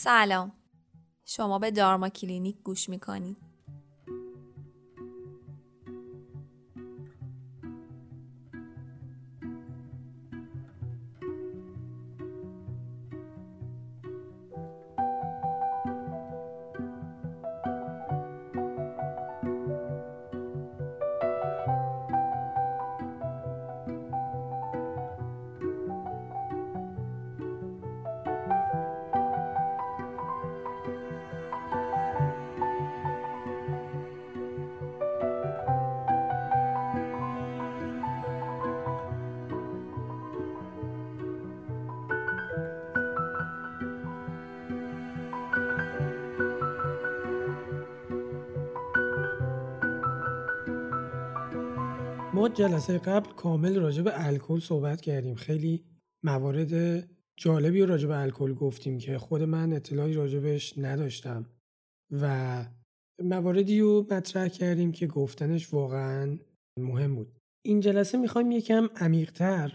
سلام. شما به دارما کلینیک گوش میکنید. ما جلسه قبل کامل راجع به الکل صحبت کردیم. خیلی موارد جالبی رو راجع به الکل گفتیم که خود من اطلاعی راجبش نداشتم و مواردی رو مطرح کردیم که گفتنش واقعا مهم بود. این جلسه میخوایم یکم عمیق‌تر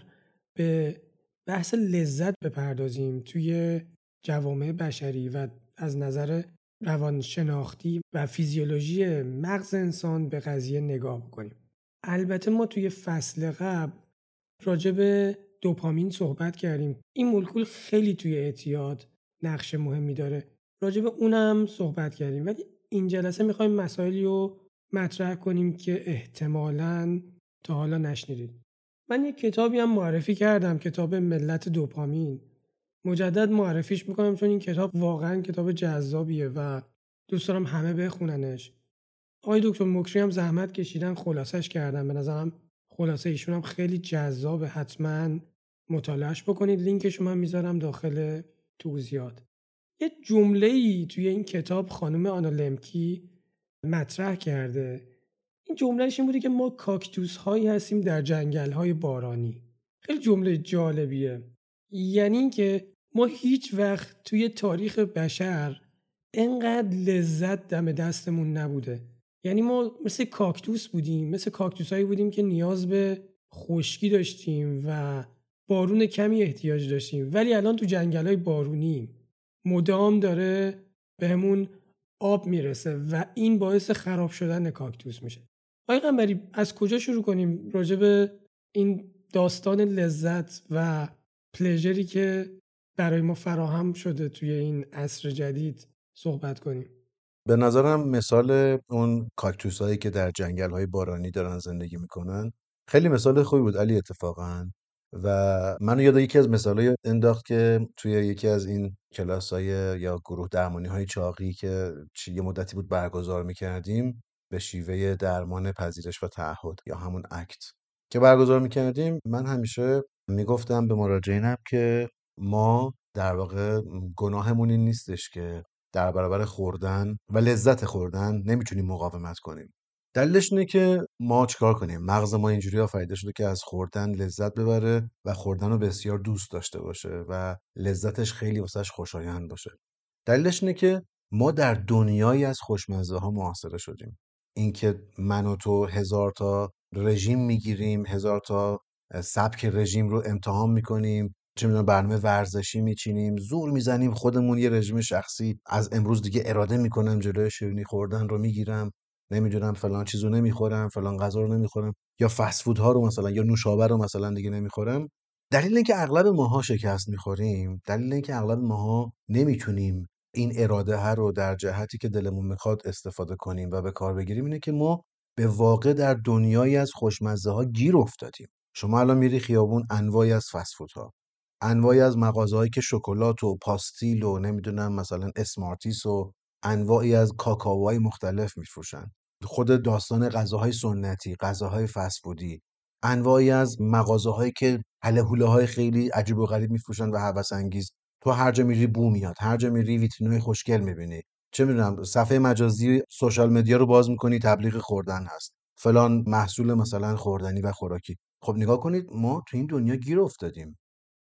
به بحث لذت بپردازیم توی جوامع بشری و از نظر روانشناختی و فیزیولوژی مغز انسان به قضیه نگاه بکنیم. البته ما توی فصل قبل راجع به دوپامین صحبت کردیم. این مولکول خیلی توی اعتیاد نقش مهمی داره. راجع به اونم صحبت کردیم، ولی این جلسه میخوایم مسائلی رو مطرح کنیم که احتمالاً تا حالا نشنیدید. من یک کتابی هم معرفی کردم، کتاب ملت دوپامین. مجدد معرفیش میکنم چون این کتاب واقعاً کتاب جذابیه و دوست دارم همه بخوننش. آقای دکتر مکری هم زحمت کشیدن خلاصش کردن. به نظرم خلاصه ایشون هم خیلی جذابه، حتما مطالعهش بکنید. لینکش من میذارم داخل توضیحات. یه جمله‌ای توی این کتاب خانم آنا لمکی مطرح کرده. این جملهش این بوده که ما کاکتوس هایی هستیم در جنگل های بارانی. خیلی جمله جالبیه. یعنی این که ما هیچ وقت توی تاریخ بشر انقدر لذت دم دستمون نبوده. یعنی ما مثل کاکتوس بودیم، مثل کاکتوس هایی بودیم که نیاز به خشکی داشتیم و بارون کمی احتیاج داشتیم، ولی الان تو جنگل های بارونی مدام داره بهمون آب میرسه و این باعث خراب شدن کاکتوس میشه. آقای قنبری، از کجا شروع کنیم راجع به این داستان لذت و پلژری که برای ما فراهم شده توی این عصر جدید صحبت کنیم؟ به نظرم مثال اون کاکتوس هایی که در جنگل های بارانی دارن زندگی میکنن خیلی مثال خوبی بود علی اتفاقا. و منو یاد یکی از مثالای انداخت که توی یکی از این کلاس های یا گروه درمانی های چاقی که یه مدتی بود برگزار میکردیم به شیوه درمان پذیرش و تعهد یا همون اکت که برگزار میکردیم، من همیشه میگفتم به مراجعینم که ما در واقع گناهمون این نیستش که در برابر خوردن و لذت خوردن نمیتونیم مقاومت کنیم. دلیلش اینه که ما چیکار کنیم؟ مغز ما اینجوری آفریده شده که از خوردن لذت ببره و خوردن رو بسیار دوست داشته باشه و لذتش خیلی واسش خوشایند باشه. دلیلش اینه که ما در دنیایی از خوشمزه ها محاصره شدیم. اینکه من و تو 1000 تا رژیم میگیریم، 1000 تا سبک رژیم رو امتحان میکنیم، چه میدونم برنامه ورزشی میچینیم، زور میزنیم خودمون یه رژیم شخصی از امروز دیگه اراده میکنم جلوی شیرینی خوردن رو میگیرم، نمیدونم فلان چیزو نمیخورم، فلان غذا رو نمیخورم، یا فست فود ها رو مثلا یا نوشابه رو مثلا دیگه نمیخورم. دلیل اینکه اغلب ماها شکست میخوریم، دلیل اینکه اغلب ماها نمیتونیم این اراده ها رو در جهتی که دلمون میخواد استفاده کنیم و به کار بگیریم اینه که ما به واقع در دنیایی از خوشمزه ها گیر افتادیم. شما الان میری خیابون، انواعی از فست فود ها، انواعی از مغازه‌هایی که شکلات و پاستیل و نمیدونم مثلا اسمارتیس و انواعی از کاکائوهای مختلف میفروشن. خود داستان غذاهای سنتی، غذاهای فست فودی، انواعی از مغازه‌هایی که هله هوله‌های خیلی عجیب و غریب میفروشن و هوس انگیز. تو هر جا میری بو میاد، هر جا میری ویترینای خوشگل میبینی، چه میدونم صفحه مجازی سوشال مدیا رو باز میکنی تبلیغ خوردن هست، فلان محصول مثلا خوردنی و خوراکی. خب نگاه کنید، ما تو این دنیا گیر افتادیم.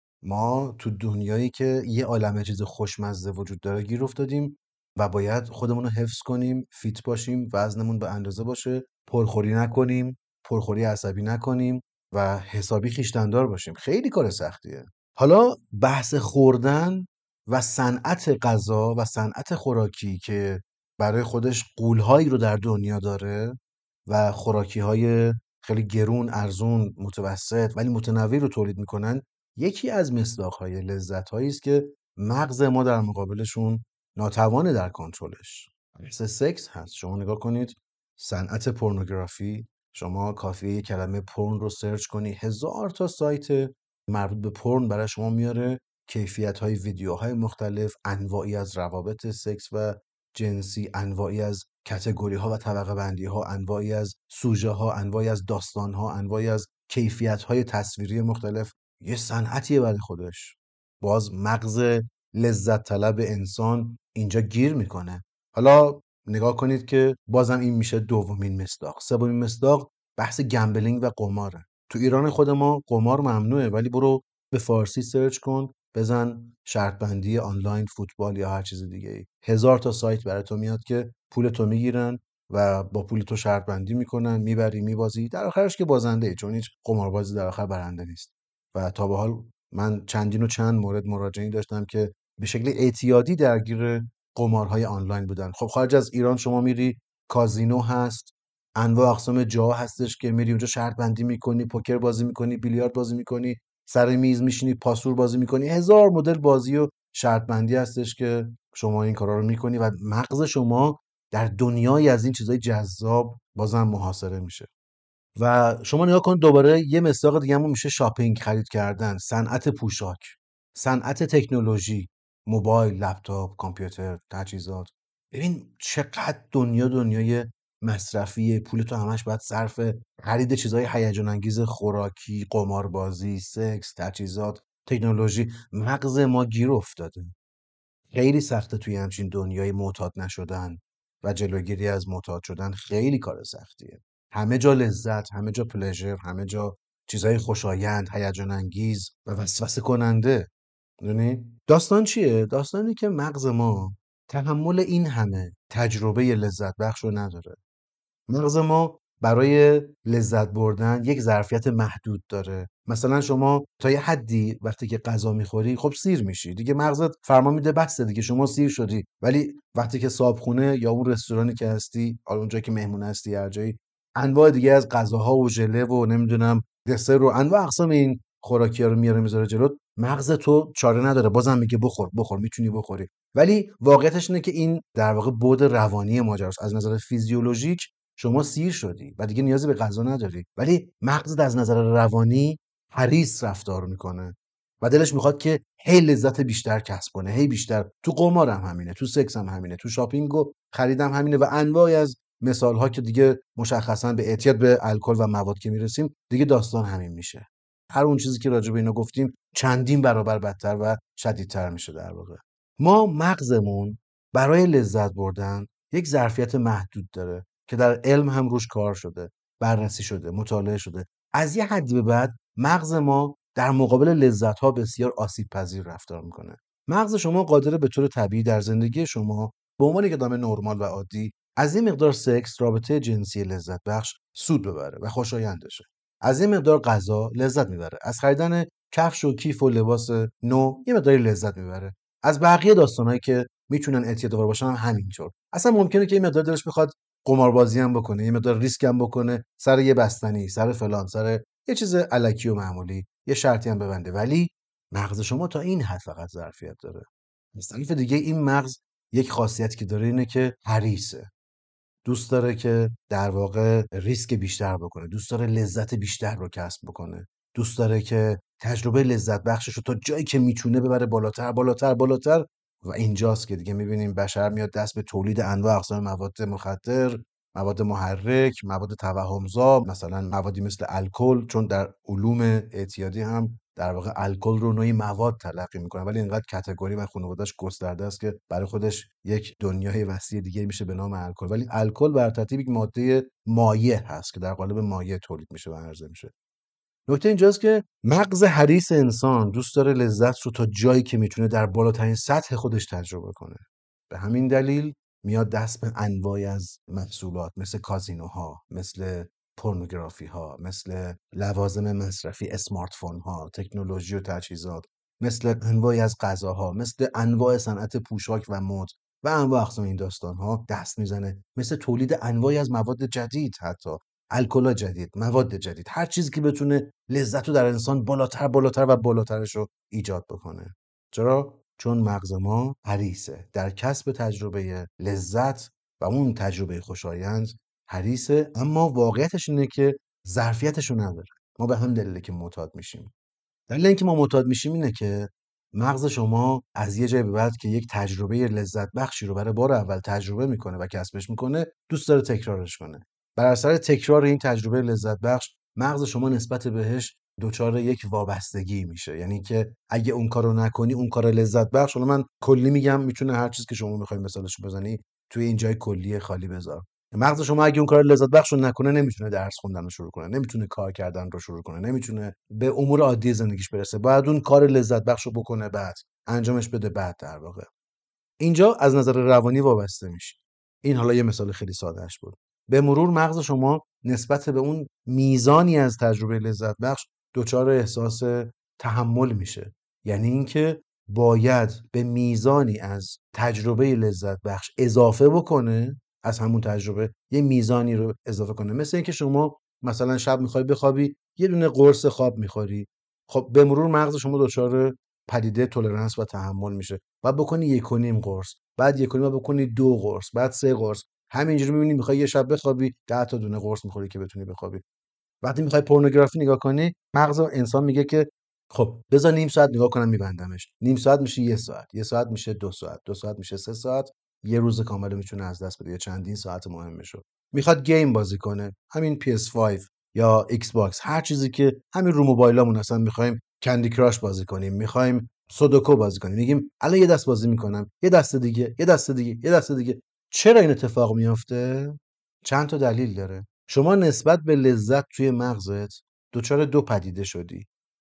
ما تو دنیایی که یه عالمه چیز خوشمزه وجود داره گیر افتادیم و باید خودمون رو حفظ کنیم، فیت باشیم، وزنمون به اندازه باشه، پرخوری نکنیم، پرخوری عصبی نکنیم و حسابی خویشتن‌دار باشیم. خیلی کار سختیه. حالا بحث خوردن و صنعت غذا و صنعت خوراکی که برای خودش غول‌هایی رو در دنیا داره و خوراکی‌های خیلی گرون، ارزون، متوسط ولی متنوع رو تولید میکنن، یکی از مصداق‌های لذت‌هایی است که مغز ما در مقابلشون ناتوانه در کنترلش. مثل سکس هست. شما نگاه کنید صنعت پورنوگرافی، شما کافیه یک کلمه پورن رو سرچ کنی، 1000 تا سایت مربوط به پورن برای شما میاره، کیفیت‌های ویدیوهای مختلف، انواعی از روابط سکس و جنسی، انواعی از کتگوری‌ها و طبقه بندی‌ها، انواعی از سوژه‌ها، انواعی از داستان‌ها، انواعی از کیفیت‌های تصویری مختلف. یه صنعتیه برای خودش. باز مغز لذت طلب انسان اینجا گیر میکنه. حالا نگاه کنید که بازم این میشه دومین مصداق. سومین مصداق بحث گمبلینگ و قماره. تو ایران خود ما قمار ممنوعه، ولی برو به فارسی سرچ کن، بزن شرط بندی آنلاین فوتبال یا هر چیز دیگه ای، 1000 تا سایت برای تو میاد که پول تو میگیرن و با پول تو شرط بندی میکنن، میبری میبازی، در آخرش که بازنده ای، چون هیچ قماربازی در آخر برنده نیست. و تا به حال من چندین و چند مورد مراجعین داشتم که به شکل اعتیادی درگیر قمارهای آنلاین بودن. خب خارج از ایران شما میری کازینو هست، انواع اقسام جا هستش که میری اونجا شرط بندی میکنی، پوکر بازی میکنی، بیلیارد بازی میکنی، سر میز میشینی پاسور بازی میکنی، 1000 مدل بازی و شرط بندی هستش که شما این کارا رو میکنی و مغز شما در دنیایی از این چیزای جذاب بازم محاصره میشه. و شما نگاه کن دوباره یه مصداق دیگه همون میشه شاپینگ، خرید کردن، صنعت پوشاک، صنعت تکنولوژی، موبایل، لپتاپ، کامپیوتر، تجهیزات. ببین چقدر دنیای مصرفیه، پول تو همش باید صرف خرید چیزای هیجان انگیز، خوراکی، قماربازی، سکس، تجهیزات، تکنولوژی. مغز ما گیر افتاده. خیلی سخته توی همچین دنیای معتاد نشدن و جلوگیری از معتاد شدن، خیلی کار سختیه. همه جا لذت، همه جا پلژر، همه جا چیزای خوشایند، هیجان انگیز و وسوسه کننده. می‌دونی؟ داستان چیه؟ داستانی که مغز ما تحمل این همه تجربه لذت بخش رو نداره. مغز ما برای لذت بردن یک ظرفیت محدود داره. مثلا شما تا یه حدی وقتی که غذا میخوری خب سیر میشی دیگه، مغزت فرمان میده بسته دیگه، شما سیر شدی. ولی وقتی که صابخونه یا اون رستورانی که هستی، اونجایی که مهمون هستی، هر جایی، انواع دیگه از غذاها و ژله و نمیدونم دسر و انواع اقسام این خوراکی‌ها رو میاره میذاره جلوت، مغز تو چاره نداره، بازم میگه بخور بخور، میتونی بخوری. ولی واقعیتش اینه که این در واقع بعد روانی ماجراست. از نظر فیزیولوژیک شما سیر شدی و دیگه نیازی به غذا نداری، ولی مغزت از نظر روانی حریص رفتار میکنه و دلش میخواد که هی لذت بیشتر کسب کنه، هی بیشتر. تو قمار هم همینه، تو سکس هم همینه، تو شاپینگ و خریدم همینه و انواعی از مثال ها که دیگه مشخصا به اعتیاد به الکل و مواد که میرسیم دیگه داستان همین میشه. هر اون چیزی که راجع به اینا گفتیم چندین برابر بدتر و شدیدتر میشه. در واقع ما مغزمون برای لذت بردن یک ظرفیت محدود داره که در علم هم روش کار شده، بررسی شده، مطالعه شده. از یه حدی به بعد مغز ما در مقابل لذت‌ها بسیار آسیب‌پذیر رفتار میکنه. مغز شما قادره به طور طبیعی در زندگی شما به عنوان یک آدم نرمال و عادی از این مقدار سکس، رابطه جنسی لذت بخش، سود ببره و خوشایند بشه. از این مقدار غذا لذت میبره. از خریدن کفش و کیف و لباس نو یه مقداری لذت میبره. از بقیه داستانایی که میتونن اعتیادآور باشن هم همینطور. اصلا ممکنه که این مقدار دلش بخواد قماربازی هم بکنه، یه مقدار ریسک هم بکنه، سر یه بستنی، سر فلان، سر یه چیز الکی و معمولی، یه شرطی هم ببنده. ولی مغز شما تا این حد فقط ظرفیت داره. از طریق دیگه این مغز یک خاصیتی که داره اینه که حریصه. دوست داره که در واقع ریسک بیشتر بکنه، دوست داره لذت بیشتر رو کسب بکنه، دوست داره که تجربه لذت بخشش رو تا جایی که میتونه ببره بالاتر بالاتر بالاتر. و اینجاست که دیگه میبینیم بشر میاد دست به تولید انواع اقسام مواد مخدر، مواد محرک، مواد توهمزا، مثلا موادی مثل الکل، چون در علوم اعتیادی هم در واقع الکل رو نوعی مواد تلقی میکنه، ولی اینقدر کاتگوری و خانواده‌اش گسترده است که برای خودش یک دنیای وسیع دیگه میشه به نام الکل. ولی الکل بر ترتیب یک ماده مایع هست که در قالب مایع تولید میشه و عرضه میشه. نکته اینجاست که مغز حریص انسان دوست داره لذت رو تا جایی که میتونه در بالاترین سطح خودش تجربه کنه. به همین دلیل میاد دست به انواعی از محصولات مثل کازینوها، مثل پورنوگرافی ها، مثل لوازم مصرفی، اسمارت فون ها، تکنولوژی و تجهیزات. مثل انواعی از غذاها، مثل انواع صنعت پوشاک و مد و انواع اقسام این داستانها دست میزنه، مثل تولید انواعی از مواد جدید، حتی الکل جدید، مواد جدید، هر چیزی که بتونه لذت رو در انسان بالاتر و بالاترش رو ایجاد بکنه. چرا؟ چون مغز ما حریصه در کسب تجربه لذت و اون تجربه خوشایند حریصه، اما واقعیتش اینه که ظرفیتش رو نداره. ما به هم دلیله که معتاد میشیم. دلیل اینکه ما معتاد میشیم اینه که مغز شما از یه جای به بعد که یک تجربه لذت بخشی رو برای بار اول تجربه میکنه و کسبش میکنه، دوست داره تکرارش کنه. بر اثر تکرار این تجربه لذت بخش، مغز شما نسبت بهش دچار یک وابستگی میشه. یعنی که اگه اون کارو نکنی، اون کار لذت بخش، حالا من کلی میگم، میتونه هر چیز که شما میخواید مثالش بزنی توی این جای کلی خالی بذار. مغز شما اگه اون کار لذت بخش رو نکنه، نمیتونه درس خوندن رو شروع کنه، نمیتونه کار کردن رو شروع کنه، نمیتونه به امور عادی زندگیش برسه. باید اون کار لذت بخش رو بکنه، بعد انجامش بده، بعد در واقع اینجا از نظر روانی وابسته میشه. این حالا یه مثال خیلی سادهش بود. به مرور مغز شما نسبت به اون میزانی از تجربه لذت بخش دچار احساس تحمل میشه. یعنی اینکه باید به میزانی از تجربه لذت بخش اضافه بکنه، از همون تجربه یه میزانی رو اضافه کنه. مثل اینکه شما مثلا شب میخوای بخوابی، یه دونه قرص خواب میخوری، خب به مرور مغز شما دچار پدیده تولرنس و تحمل میشه. بعد بکنی 1.5 قرص، بعد 1.5 بعد بکنی 2 قرص، بعد 3 قرص. همینجوری میبینی میخوای یه شب بخوابی 10 تا دونه قرص میخوری که بتونی بخوابی. وقتی میخوای پورنوگرافی نگاه کنی، مغز انسان میگه که خب بذار نیم ساعت نگاه کنم، میبندمش. نیم ساعت میشه 1 ساعت، 1 ساعت میشه 2 ساعت، 2 ساعت میشه 3 ساعت، یه روز کامل میتونه از دست بده، یا چندین ساعت مهمشو. میخواد گیم بازی کنه، همین PS5 یا ایکس باکس، هر چیزی که همین رو موبایلامون هستن، میخوایم کندی کراش بازی کنیم، میخوایم سودوکو بازی کنیم، میگیم الان یه دست بازی میکنم، یه دست دیگه، یه دست دیگه، یه دست دیگه. چرا این اتفاق میافته؟ چند تا دلیل داره. شما نسبت به لذت توی مغزت دچار دو پدیده شدی.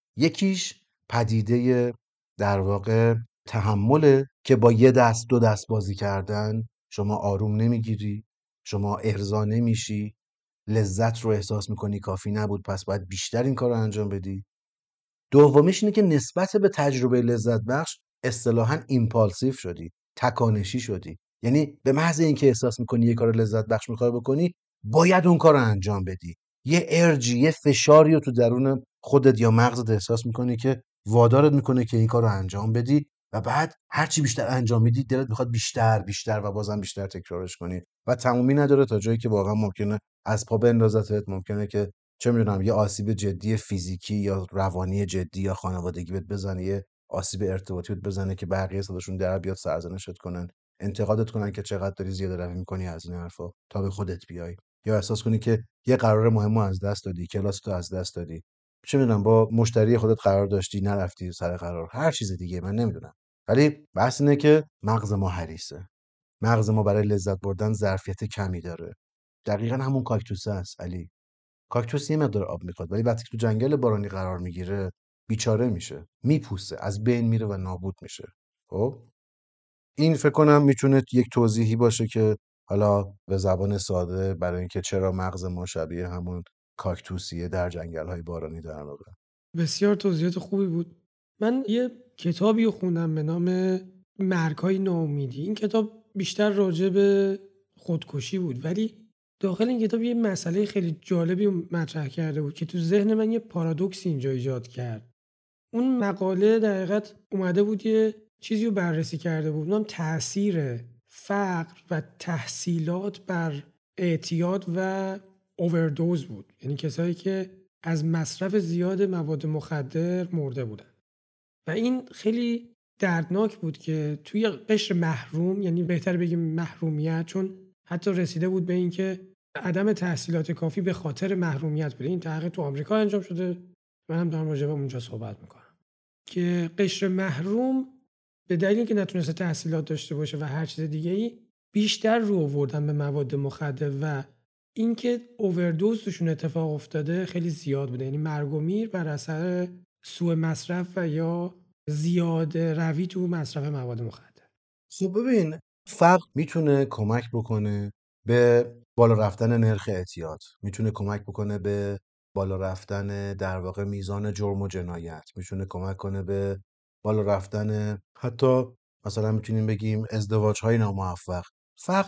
یکیش پدیده در واقع تحمله که با یه دست دو دست بازی کردن شما آروم نمیگیری، شما ارضا نمیشی، لذت رو احساس میکنی کافی نبود، پس باید بیشتر این کار رو انجام بدی. دومیش اینه که نسبت به تجربه لذت بخش اصطلاحاً ایمپالسیو شدی، تکانشی شدی. یعنی به محض اینکه احساس میکنی یه کار لذت بخش میخوای بکنی، باید اون کار رو انجام بدی. یه ارجی، یه فشاری رو تو درون خودت یا مغزت احساس میکنی که وادارت میکنه که این کار رو انجام بدی، و بعد هرچی بیشتر انجام میدی دلت میخواد بیشتر بیشتر و بازم بیشتر تکرارش کنی و تمومی نداره، تا جایی که واقعا ممکنه از پا بندازتت، ممکنه که چه میدونم یه آسیب جدی فیزیکی یا روانی جدی یا خانوادگی بهت بزنه، یه آسیب ارتباطی بهت بزنه که بقیه صداشون در بیاد، سرزنشت کنن، انتقادت کنن که چقدر داری زیاده روی میکنی از این حرفا تا به خودت بیای، یا احساس کنی که یه قرار مهمو از دست دادی، کلاساتو از دست دادی، چه میدونم با مشتری خودت قرار داشتی نرفتی سر قرار، هر چیز دیگه من نمیدونم. ولی بحث اینه که مغز ما حریصه. مغز ما برای لذت بردن ظرفیت کمی داره. دقیقا همون کاکتوسه است علی. کاکتوس یه مقدار آب میخواد، ولی وقتی که تو جنگل بارانی قرار میگیره بیچاره میشه، میپوسه، از بین میره و نابود میشه. خب این فکر کنم میتونه یک توضیحی باشه که حالا به زبان ساده برای اینکه چرا مغز ما شبیه همون کاکتوسیه در جنگل های بارانی در واقع. بسیار توضیحات خوبی بود. من یه کتابی رو خوندم به نام مرگ‌های ناامیدی. این کتاب بیشتر راجع به خودکشی بود، ولی داخل این کتاب یه مسئله خیلی جالبی رو مطرح کرده بود که تو ذهن من یه پارادوکس اینجا ایجاد کرد. اون مقاله در حقیقت اومده بود یه چیزی رو بررسی کرده بود، اونم تأثیر فقر و تحصیلات بر اعتیاد و اووردوز بود. یعنی کسایی که از مصرف زیاد مواد مخدر مرده بودن. و این خیلی دردناک بود که توی قشر محروم، یعنی بهتر بگیم محرومیت، چون حتی رسیده بود به این که عدم تحصیلات کافی به خاطر محرومیت بوده. این تحقیق تو آمریکا انجام شده، منم دارم راجع به اونجا صحبت میکنم که قشر محروم به دلیلی که نتونسته تحصیلات داشته باشه و هر چیز دیگه‌ای بیشتر رو آوردن به مواد مخدر و اینکه اووردوز توشون اتفاق افتاده خیلی زیاد بوده. یعنی مرگ و میر بر اثر سوء مصرف و یا زیاد روی تو مصرف مواد مخدر. خب ببین، فقر میتونه کمک بکنه به بالا رفتن نرخ اعتیاد، میتونه کمک بکنه به بالا رفتن در واقع میزان جرم و جنایت، میتونه کمک کنه به بالا رفتن، حتی مثلا میتونیم بگیم ازدواج‌های ناموفق. فقر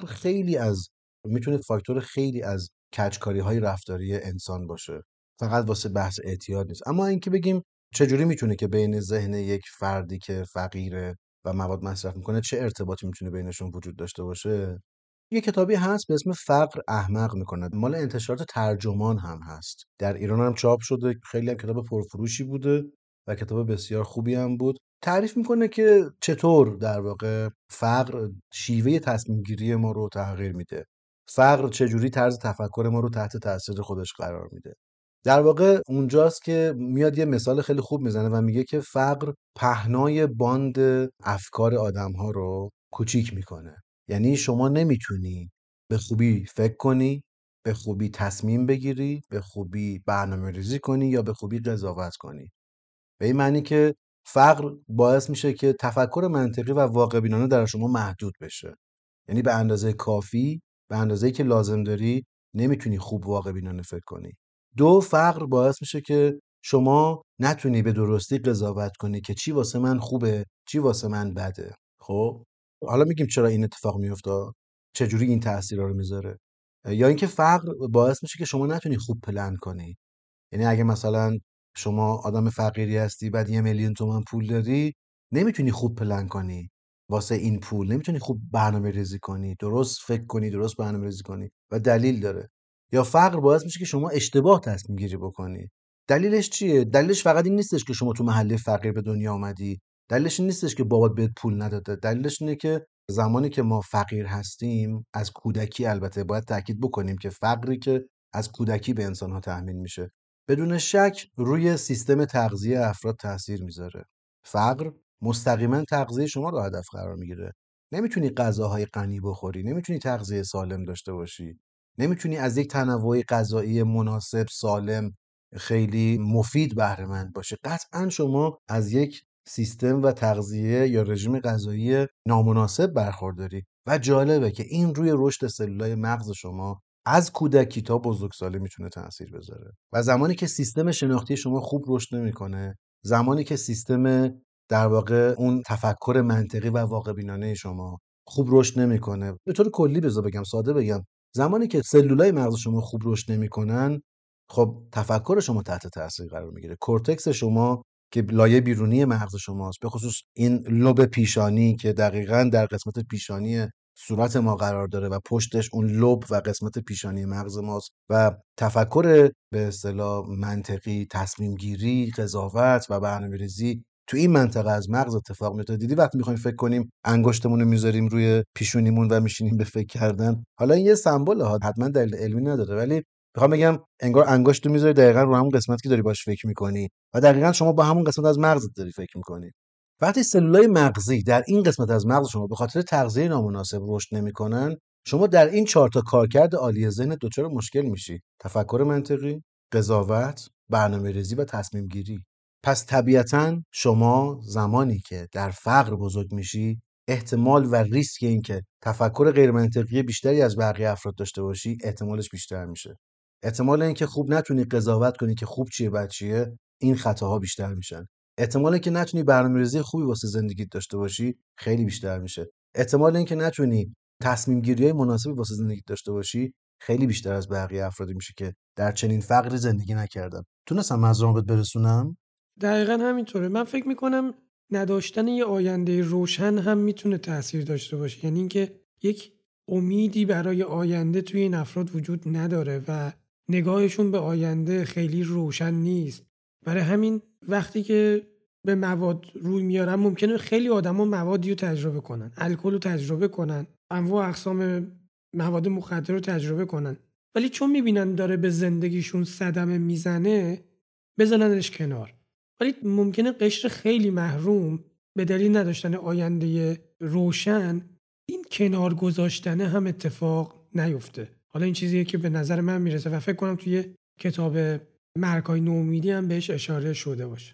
میتونه فاکتور خیلی از کجکاری‌های رفتاری انسان باشه. فقط واسه بحث اعتیاد نیست. اما اینکه بگیم چجوری میتونه که بین ذهن یک فردی که فقیره و مواد مصرف میکنه چه ارتباطی میتونه بینشون وجود داشته باشه؟ یه کتابی هست به اسم فقر احمق میکند، مال انتشارات ترجمان هم هست، در ایران هم چاپ شده، خیلی هم کتاب پرفروشی بوده و کتاب بسیار خوبی هم بود. تعریف میکنه که چطور در واقع فقر شیوه تصمیم گیری ما رو تغییر میده، فقر چجوری طرز تفکر ما رو تحت تاثیر خودش قرار میده. در واقع اونجاست که میاد یه مثال خیلی خوب میزنه و میگه که فقر پهنای باند افکار آدم‌ها رو کوچیک میکنه. یعنی شما نمیتونی به خوبی فکر کنی، به خوبی تصمیم بگیری، به خوبی برنامه‌ریزی کنی یا به خوبی قضاوت کنی. به این معنی که فقر باعث میشه که تفکر منطقی و واقع‌بینانه در شما محدود بشه. یعنی به اندازه کافی، به اندازه‌ای که لازم داری، نمیتونی خوب واقع‌بینانه فکر کنی. دو، فقر باعث میشه که شما نتونی به درستی قضاوت کنی که چی واسه من خوبه، چی واسه من بده. خب حالا میگیم چرا این اتفاق میفته، چجوری این تأثیرها رو میذاره. یا اینکه فقر باعث میشه که شما نتونی خوب پلن کنی. یعنی اگه مثلا شما آدم فقیری هستی بعد 1,000,000 تومان پول داری، نمیتونی خوب پلن کنی واسه این پول، نمیتونی خوب برنامه ریزی کنی، درست فکر کنی، درست برنامه ریزی کنی و دلیل داره. یا فقر باعث میشه که شما اشتباه تصمیم گیری بکنی. دلیلش چیه؟ دلیلش فقط این نیستش که شما تو محله فقیر به دنیا اومدی، دلیلش این نیستش که بابات بهت پول نداده، دلیلش اینه که زمانی که ما فقیر هستیم از کودکی، البته باید تاکید بکنیم که فقری که از کودکی به انسان‌ها تحمیل میشه بدون شک روی سیستم تغذیه افراد تاثیر میذاره. فقر مستقیما تغذیه شما رو هدف قرار میگیره. نمیتونی غذاهای غنی بخوری، نمیتونی تغذیه سالم داشته باشی، نمیتونی از یک تنوع غذایی مناسب، سالم، خیلی مفید بهره مند باشی. قطعا شما از یک سیستم و تغذیه یا رژیم غذایی نامناسب برخورداری و جالبه که این روی رشد سلولای مغز شما از کودکی تا بزرگسالی میتونه تاثیر بذاره. و زمانی که سیستم شناختی شما خوب رشد نمیکنه، زمانی که سیستم در واقع اون تفکر منطقی و واقع بینانه شما خوب رشد نمیکنه، به طور کلی بذار بگم، ساده بگم، زمانی که سلولای مغز شما خوب رشد نمیکنن، خب تفکر شما تحت تاثیر قرار میگیره. کورتکس شما که لایه بیرونی مغز شماست، به خصوص این لوب پیشانی که دقیقاً در قسمت پیشانی صورت ما قرار داره و پشتش اون لوب و قسمت پیشانی مغز ماست و تفکر به اصطلاح منطقی، تصمیم گیری، قضاوت و برنامه‌ریزی تو این منطقه از مغز اتفاق میفته. دیدی وقتی میخوایم فکر کنیم انگشتمون رو میذاریم روی پیشونیمون و میشینیم به فکر کردن. حالا این یه سمبوله ها، حتما دلیل علمی نداره، ولی میخوام بگم انگار انگشت رو میذاری دقیقاً رو همون قسمتی که داری باش فکر میکنی و دقیقاً شما با همون قسمت از مغزت داری فکر میکنی. وقتی سلولای مغزی در این قسمت از مغز شما به خاطر تغذیه نامناسب رشد نمیکنن، شما در این 4 تا کارکرد عالی ذهن دچار مشکل میشی: تفکر منطقی، قضاوت، برنامه‌ریزی و تصمیم گیری. پس طبیعتاً شما زمانی که در فقر بزرگ میشی، احتمال و ریسک این که تفکر غیر منطقی بیشتری از بقیه افراد داشته باشی احتمالش بیشتر میشه. احتمال اینکه خوب نتونی قضاوت کنی که خوب چیه بد چیه، این خطاها بیشتر میشن. احتمال اینکه نتونی برنامه‌ریزی خوبی واسه زندگیت داشته باشی خیلی بیشتر میشه. احتمال اینکه نتونی تصمیم گیری‌های مناسبی واسه زندگیت داشته باشی خیلی بیشتر از بقیه افرادی میشه که در چنین فقری زندگی نکردن. تونستم منظورم بهت برسونم؟ دقیقا همینطوره. من فکر میکنم نداشتن یه آینده روشن هم میتونه تاثیر داشته باشه. یعنی اینکه یک امیدی برای آینده توی این افراد وجود نداره و نگاهشون به آینده خیلی روشن نیست. برای همین وقتی که به مواد روی میارن ممکنه خیلی آدما موادی رو تجربه کنن، الکل رو تجربه کنن، انواع اقسام مواد مخدر رو تجربه کنن، ولی چون میبینن داره به زندگیشون صدمه میزنه بزننش کنار. ولی ممکنه قشر خیلی محروم به دلیل نداشتن آینده روشن این کنار گذاشتنه هم اتفاق نیفته. حالا این چیزیه که به نظر من میرسه و فکر کنم توی کتاب مرگ‌های نومیدی هم بهش اشاره شده باشه.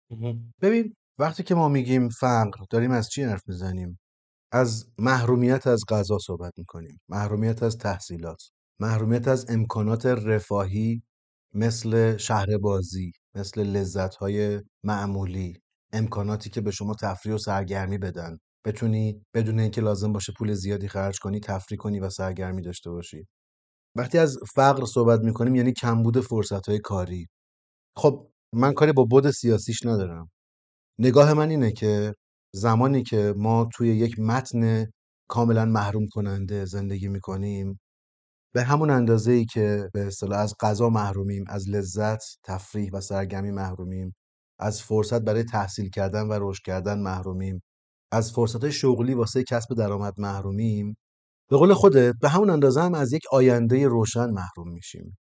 ببین، وقتی که ما میگیم فقر داریم از چی حرف میزنیم؟ از محرومیت از غذا صحبت میکنیم، محرومیت از تحصیلات، محرومیت از امکانات رفاهی مثل شهر بازی، مثل لذت‌های معمولی، امکاناتی که به شما تفریح و سرگرمی بدن، بتونی بدون اینکه لازم باشه پول زیادی خرج کنی تفریح کنی و سرگرمی داشته باشی. وقتی از فقر صحبت میکنیم یعنی کمبود فرصت‌های کاری. خب من کاری با بعد سیاسیش ندارم. نگاه من اینه که زمانی که ما توی یک متن کاملا محروم کننده زندگی میکنیم، به همون اندازه‌ای که به اصطلاح از غذا محرومیم، از لذت، تفریح و سرگرمی محرومیم، از فرصت برای تحصیل کردن و رشد کردن محرومیم، از فرصت‌های شغلی واسه کسب درآمد محرومیم، به قول خودت به همون اندازه هم از یک آینده روشن محروم میشیم.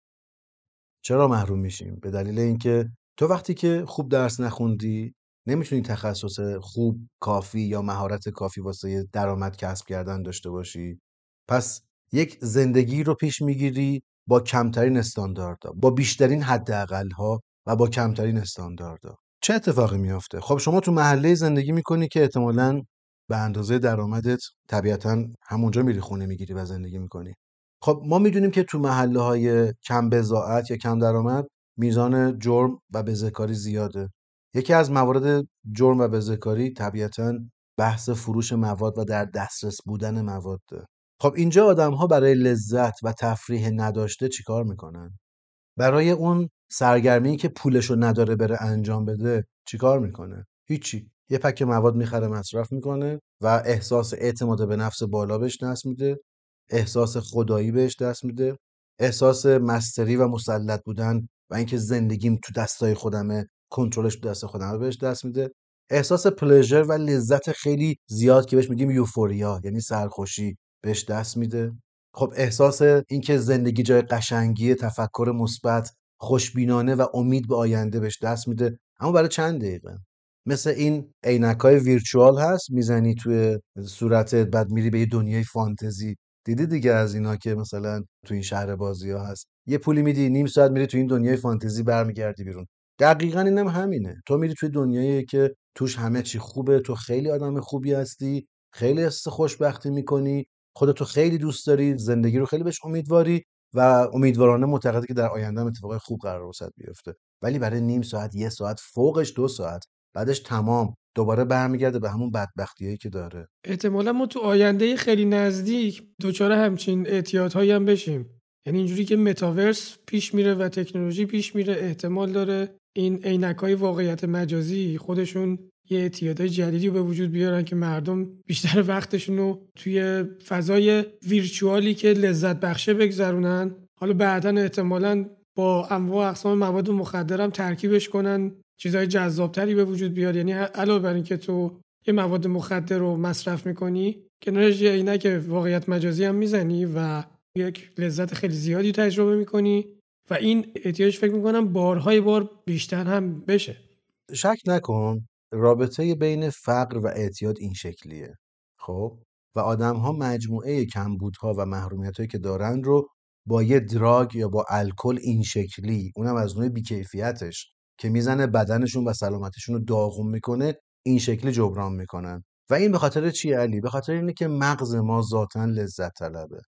چرا محروم میشیم؟ به دلیل اینکه تو وقتی که خوب درس نخوندی نمیتونی تخصص خوب کافی یا مهارت کافی واسه درآمد کسب کردن داشته باشی. پس یک زندگی رو پیش میگیری با کمترین استانداردها، با بیشترین حداقل‌ها و با کمترین استانداردها. چه اتفاقی میافته؟ خب شما تو محله زندگی میکنی که احتمالاً به اندازه درآمدت طبیعتاً همونجا میری خونه میگیری و زندگی میکنی. خب ما میدونیم که تو محله‌های کم بضاعت یا کم درآمد میزان جرم و بزهکاری زیاده. یکی از موارد جرم و بزهکاری طبیعتاً بحث فروش مواد و در دسترس بودن مواده. خب اینجا آدم‌ها برای لذت و تفریح نداشته چیکار میکنن؟ برای اون سرگرمی که پولشو نداره بره انجام بده چیکار میکنه؟ هیچی. یه پک مواد میخره مصرف میکنه و احساس اعتماد به نفس بالا بهش دست میده، احساس خدایی بهش دست میده، احساس مستری و مسلط بودن و اینکه زندگیم تو دستای خودمه، کنترلش تو دست خودمه بهش دست میده، احساس پلژر و لذت خیلی زیاد که بهش میگیم یوفوریا یعنی سرخوشی بهش دست میده. خب احساس اینکه زندگی جای قشنگی، تفکر مثبت، خوشبینانه و امید به آینده بهش دست میده، اما برای چند دقیقه. مثل این عینکای ویرچوال هست میزنی توی صورتت بعد میری به یه دنیای فانتزی. دیدی دیگه از اینا که مثلا تو این شهر بازی ها هست، یه پولی میدی نیم ساعت میری تو این دنیای فانتزی برمیگردی بیرون. دقیقاً اینم همینه. تو میری توی دنیایی که توش همه چی خوبه، تو خیلی آدم خوبی هستی، خیلی احساس خوشبختی میکنی، خودتو خیلی دوست داری، زندگی رو خیلی بهش امیدواری و امیدوارانه معتقدی که در آینده هم اتفاقای خوب قرار واسات بیفته. ولی برای نیم ساعت، یه ساعت، فوقش 2 ساعت، بعدش تمام دوباره برمیگرده به همون بدبختیایی که داره. احتمالا ما تو آینده خیلی نزدیک دچار همچین اعتیادهایی هم بشیم. یعنی اینجوری که متاورس پیش میره و تکنولوژی پیش میره، احتمال داره این عینک‌های واقعیت مجازی خودشون یه اعتیادهای جدیدی رو به وجود بیارن که مردم بیشتر وقتشون رو توی فضای ویرچوالی که لذت بخشه بگذرونن. حالا بعداً احتمالاً با انواع اقسام مواد مخدر هم ترکیبش کنن، چیزهای جذابتری به وجود بیاد. یعنی علاوه بر اینکه تو یه مواد مخدر رو مصرف میکنی، کنارش یه عینک واقعیت مجازی هم میزنی و یک لذت خیلی زیادی تجربه میکنی و این احتیاج فکر میکنم بارهای بار بیشتر هم بشه. شک نکن رابطه بین فقر و اعتیاد این شکلیه. خب و آدم‌ها مجموعه کمبودها و محرومیت‌هایی که دارن رو با یه دراگ یا با الکل این شکلی، اونم از نوع بیکیفیتش که میزنه بدنشون و سلامتشون رو داغون میکنه، این شکلی جبران میکنن. و این به خاطر چیه علی؟ به خاطر اینه که مغز ما ذاتاً لذت طلبه.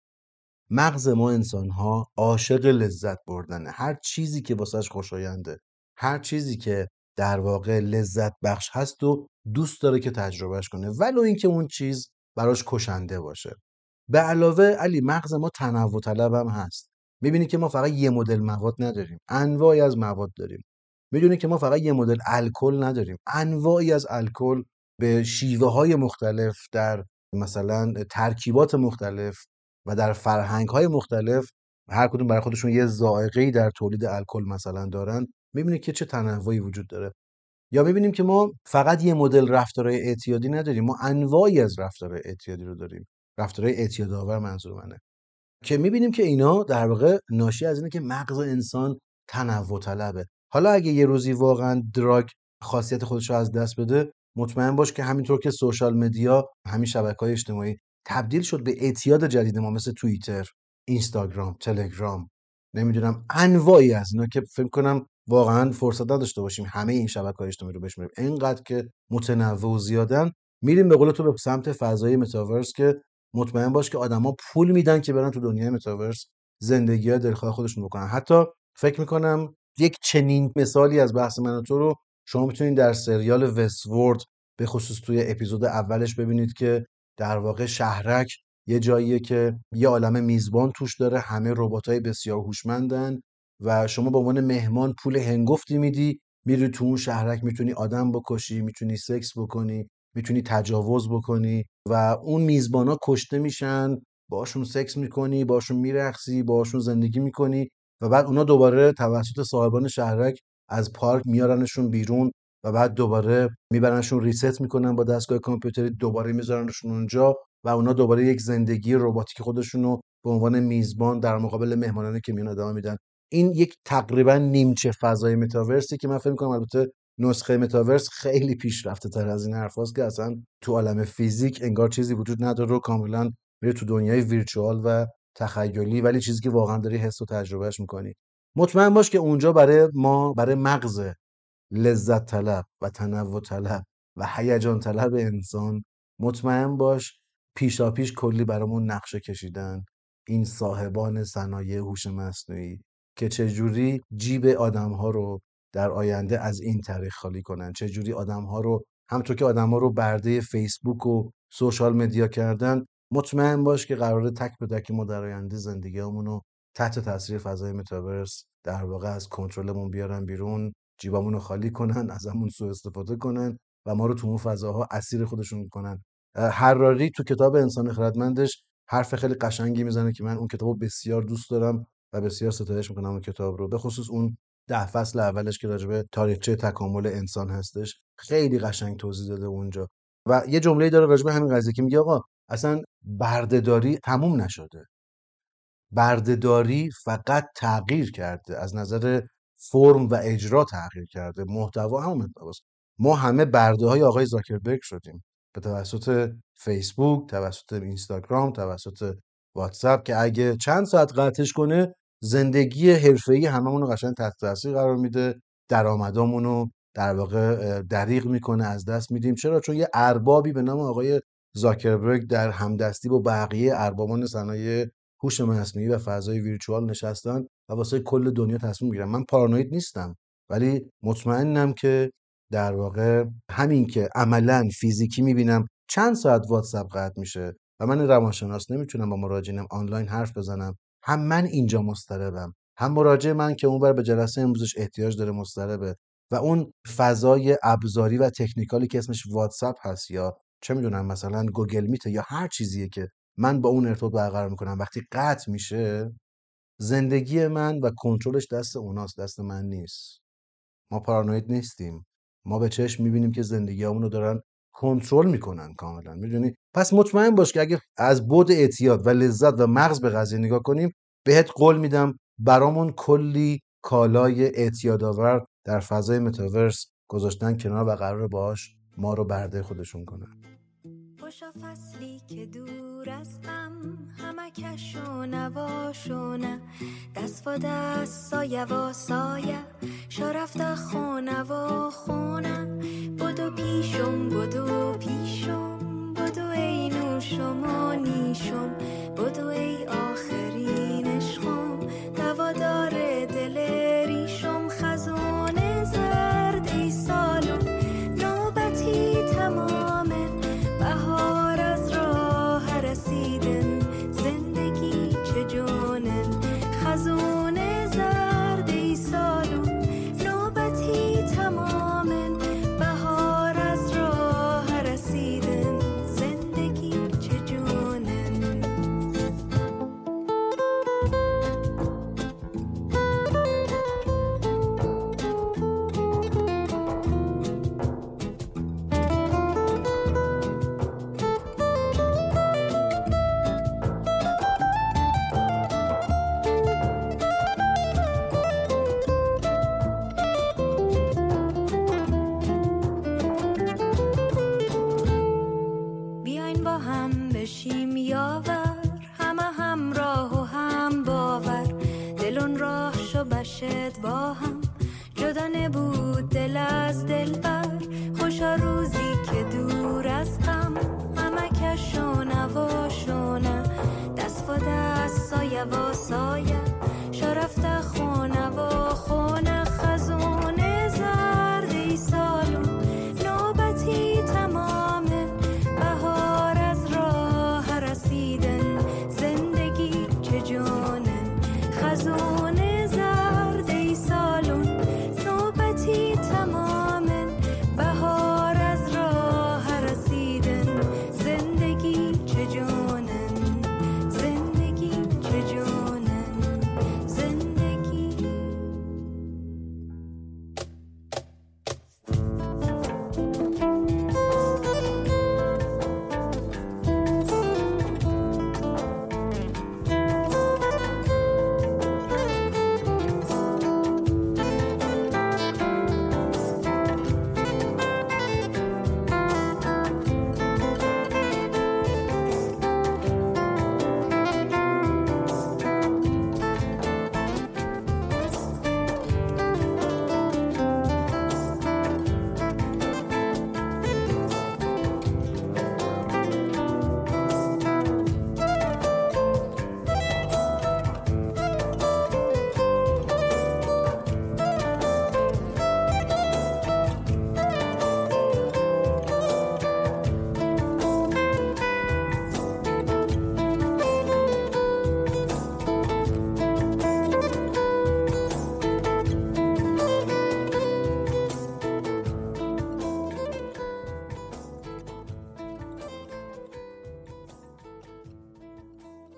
مغز ما انسان‌ها عاشق لذت بردنه. هر چیزی که واسش خوشاینده، هر چیزی که در واقع لذت بخش هست و دوست داره که تجربهش کنه، ولو اینکه اون چیز براش کشنده باشه. به علاوه علی مغز ما تنوع طلب هم هست. میبینی که ما فقط یه مدل مواد نداریم، انواعی از مواد داریم. میدونی که ما فقط یه مدل الکل نداریم، انواعی از الکل به شیوه های مختلف در مثلا ترکیبات مختلف و در فرهنگ‌های مختلف، هر کدوم برای خودشون یه ذائقه‌ای در تولید الکل مثلا دارن. می‌بینید که چه تنوعی وجود داره. یا می‌بینیم که ما فقط یه مدل رفتارهای اعتیادی نداریم، ما انواعی از رفتارهای اعتیادی رو داریم. رفتارهای اعتیادآور منظور منه. که می‌بینیم که اینا در واقع ناشی از اینه که مغز انسان تنوع طلبه. حالا اگه یه روزی واقعا دراگ خاصیت خودش رو از دست بده، مطمئن باش که همینطور که سوشال مدیا، همین شبکه‌های اجتماعی تبدیل شد به اعتیاد جدید ما، مثل توییتر، اینستاگرام، تلگرام، نمیدونم انواعی از اینا که فکر کنم واقعا فرصت نداشته باشیم همه این شبکه‌های اجتماعی رو بشماریم. اینقدر که متنوع و زیادن، میریم به قول تو به سمت فضای متاورس که مطمئن باش که آدما پول میدن که برن تو دنیای متاورس زندگی‌های دلخواه خودشون بکنن. حتی فکر میکنم یک چنین مثالی از بحث من و تو رو شما میتونید در سریال وستورد به خصوص توی اپیزود اولش ببینید که در واقع شهرک یه جاییه که یه عالمه میزبان توش داره، همه رباتای بسیار هوشمندن و شما به عنوان مهمان پول هنگفتی میدی، میری تو اون شهرک، میتونی آدم بکشی، میتونی سکس بکنی، میتونی تجاوز بکنی و اون میزبانا کشته میشن، باشون سکس میکنی، باشون میرقصی، باشون زندگی میکنی و بعد اونا دوباره توسط صاحبان شهرک از پارک میارنشون بیرون و بعد دوباره میبرنشون ریست میکنن با دستگاه کامپیوتری، دوباره میذارنشون اونجا و اونا دوباره یک زندگی رباتیک خودشونو به عنوان میزبان در مقابل مهمانانی که میان ادامه میدن. این یک تقریبا نیمچه فضای متاورسی که من فکر می‌کنم البته نسخه متاورس خیلی پیشرفته تر از این حرفاست که اصلا تو عالم فیزیک انگار چیزی وجود نداره و کاملا میره تو دنیای ویرچوال و تخیلی، ولی چیزی که واقعا داری حس و تجربهش میکنی. مطمئن باش که اونجا برای ما، برای مغز لذت طلب و تنوع طلب و هیجان طلب انسان، مطمئن باش پیشاپیش کلی برامون نقشه کشیدن این صاحبان صنایع هوش مصنوعی که چجوری جیب آدم‌ها رو در آینده از این طریق خالی کنن، چجوری آدم‌ها رو همونطور که آدم‌ها رو برده فیسبوک و سوشال مدیا کردن، مطمئن باش که قراره تک به تک ما در آینده زندگیمون رو تحت تاثیر فضای متاورس در واقع از کنترلمون بیارن بیرون، جیبامون رو خالی کنن، ازمون سوء استفاده کنن و ما رو تو اون فضاها اسیر خودشون کنن. حراری تو کتاب انسان خردمندش حرف خیلی قشنگی میزنه که من اون کتابو بسیار دوست دارم و بسیار ستایش میکنم اون کتاب رو، به خصوص اون 10 فصل اولش که راجبه تاریخچه تکامل انسان هستش، خیلی قشنگ توضیح داده اونجا. و یه جمله‌ای داره راجبه همین قضیه که میگه آقا اصلا بردهداری تموم نشده، بردهداری فقط تغییر کرده، از نظر فرم و اجرا تغییر کرده، محتوا همون محتواست. ما همه برده های آقای زاکربرگ شدیم به توسط فیسبوک، توسط اینستاگرام، توسط واتساپ که اگه چند ساعت قطعش کنه زندگی حرفه‌ای هممون رو قشنگ تحت تاثیر قرار میده، درآمدامون رو در واقع دریغ میکنه، از دست میدیم. چرا؟ چون یه اربابی به نام آقای زاکربرگ در همدستی با بقیه اربابان صنایع هوش مصنوعی و فضای ویرچوال نشستن و واسه کل دنیا تصمیم میگیرن. من پارانوید نیستم ولی مطمئنم که در واقع همین که عملاً فیزیکی میبینم چند ساعت واتساپ قطع میشه و من روانشناس نمیتونم با مراجعینم آنلاین حرف بزنم، هم من اینجا مضطربم، هم مراجع من که اونور به جلسه امروزش احتیاج داره مضطربه و اون فضای ابزاری و تکنیکالی که اسمش واتساپ هست یا چه میدونم مثلا گوگل میت یا هر چیزیه که من با اون ارتباط برقرار میکنم، وقتی قطع میشه زندگی من و کنترلش دست اوناست، دست من نیست. ما پارانوید نیستیم، ما به چشم میبینیم که زندگیامون رو دارن کنترل میکنن کاملا، میدونی؟ پس مطمئن باش که اگه از بعد اعتیاد و لذت و مغز به قضیه نگاه کنیم، بهت قول میدم برامون کلی کالای اعتیادآور در فضای متاورس گذاشتن کنار و قراره باهاش ما رو برده خودشون کنن. خوشا فصلی که دور از هم همکش و نواشونه، دست و دست سایه و سایه شرفت خونه و خونه، بدو پیشم بدو پیشم بدو ای نوشم و نیشم، بدو ای آخرین عشقم دوادار دل ریشم، خزونه زرد ای سالم نوبتی تمامه، بهار از راه رسیدن زندگی چه جونن، خزونه زرد ای سالم نوبتی تمامن، بهار از راه رسیدن زندگی چه جونن. بیاین با هم بشیم یاور، همه همراه و هم باور، دلون راه شو بشد با هم، جدا نبود دل از دل بر، خوشا روزی که دور از هم همه کشونه و شونه، دست و دست سایه و سایه شرفت خونه و خونه، خزونه زرد ای سایه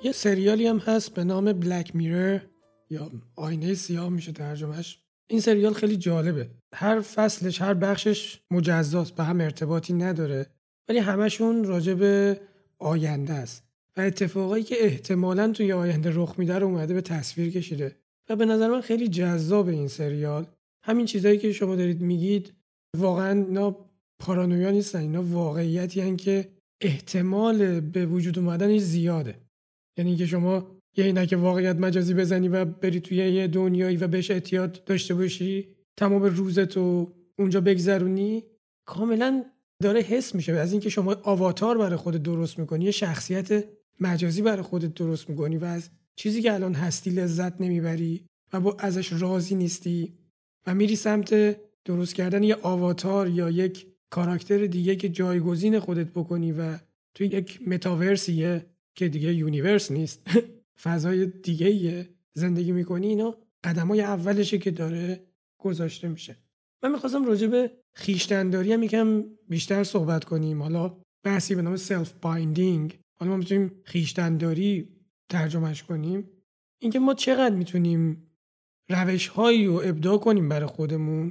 یه سریالی هم هست به نام بلک میرر یا آینه سیاه میشه ترجمهش. این سریال خیلی جالبه. هر فصلش، هر بخشش مجزاست، به هم ارتباطی نداره، ولی همشون راجع به آینده است و اتفاقایی که احتمالاً توی آینده رخ میده رو اومده به تصویر کشیده و به نظر من خیلی جذاب این سریال. همین چیزایی که شما دارید میگید واقعاً اینا پارانویا نیستن، اینا واقعیتی هستن که احتمال به وجود اومدنش زیاده. یعنی که شما یه عینک واقعیت مجازی بزنی و بری توی یه دنیایی و بهش اعتیاد داشته باشی، تمام روزتو اونجا بگذرونی، کاملا داره حس میشه از اینکه شما آواتار برای خودت درست میکنی، یه شخصیت مجازی برای خودت درست میکنی و از چیزی که الان هستی لذت نمیبری و با ازش راضی نیستی و میری سمت درست کردن یه آواتار یا یک کاراکتر دیگه که جایگزین خودت بکنی و توی یک متاورسیه که دیگه یونیورس نیست فضای دیگه‌ایه زندگی میکنی. اینا قدمای اولشه که داره گذاشته میشه. من میخواستم راجع به خویشتن‌داری هم یکم بیشتر صحبت کنیم. حالا بحثی به نام سلف بایندینگ، حالا ما میتونیم خویشتن‌داری ترجمهش کنیم. اینکه ما چقدر میتونیم روش‌هایی رو ابداع کنیم برای خودمون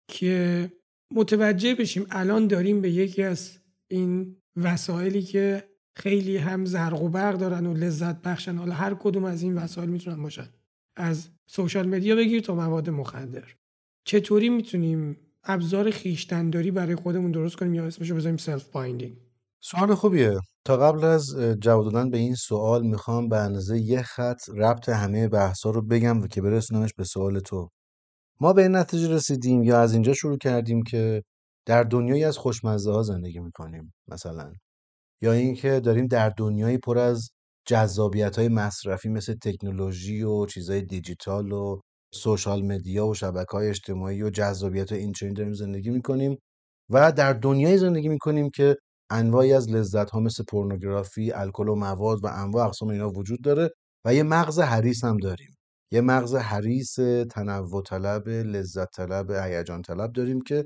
که متوجه بشیم الان داریم به یکی از این وسایلی که خیلی هم زرق و برق دارن و لذت بخشن، حالا هر کدوم از این وسایل میتونن باشن، از سوشال مدیا بگیر تا مواد مخدر، چطوری میتونیم ابزار خویشتن‌داری برای خودمون درست کنیم یا اسمشو بذاریم سلف بایندینگ؟ سوال خوبیه. تا قبل از جواب دادن به این سوال میخوام به اندازه یه خط ربط همه بحثا رو بگم و که برسونمش به سوال تو. ما به این نتیجه رسیدیم یا از اینجا شروع کردیم که در دنیایی از خوشمزه ها زندگی میکنیم مثلا، یا اینکه داریم در دنیایی پر از جذابیت های مصرفی مثل تکنولوژی و چیزهای دیجیتال و سوشال مدیا و شبکه‌های اجتماعی و جذابیت این چنین داریم زندگی میکنیم و در دنیایی زندگی میکنیم که انواعی از لذت ها مثل پورنوگرافی، الکل و مواد و انواع اقسام اینا وجود داره و یه مغز حریص هم داریم. یه مغز حریص تنوع طلب، لذت طلب، هیجان طلب داریم که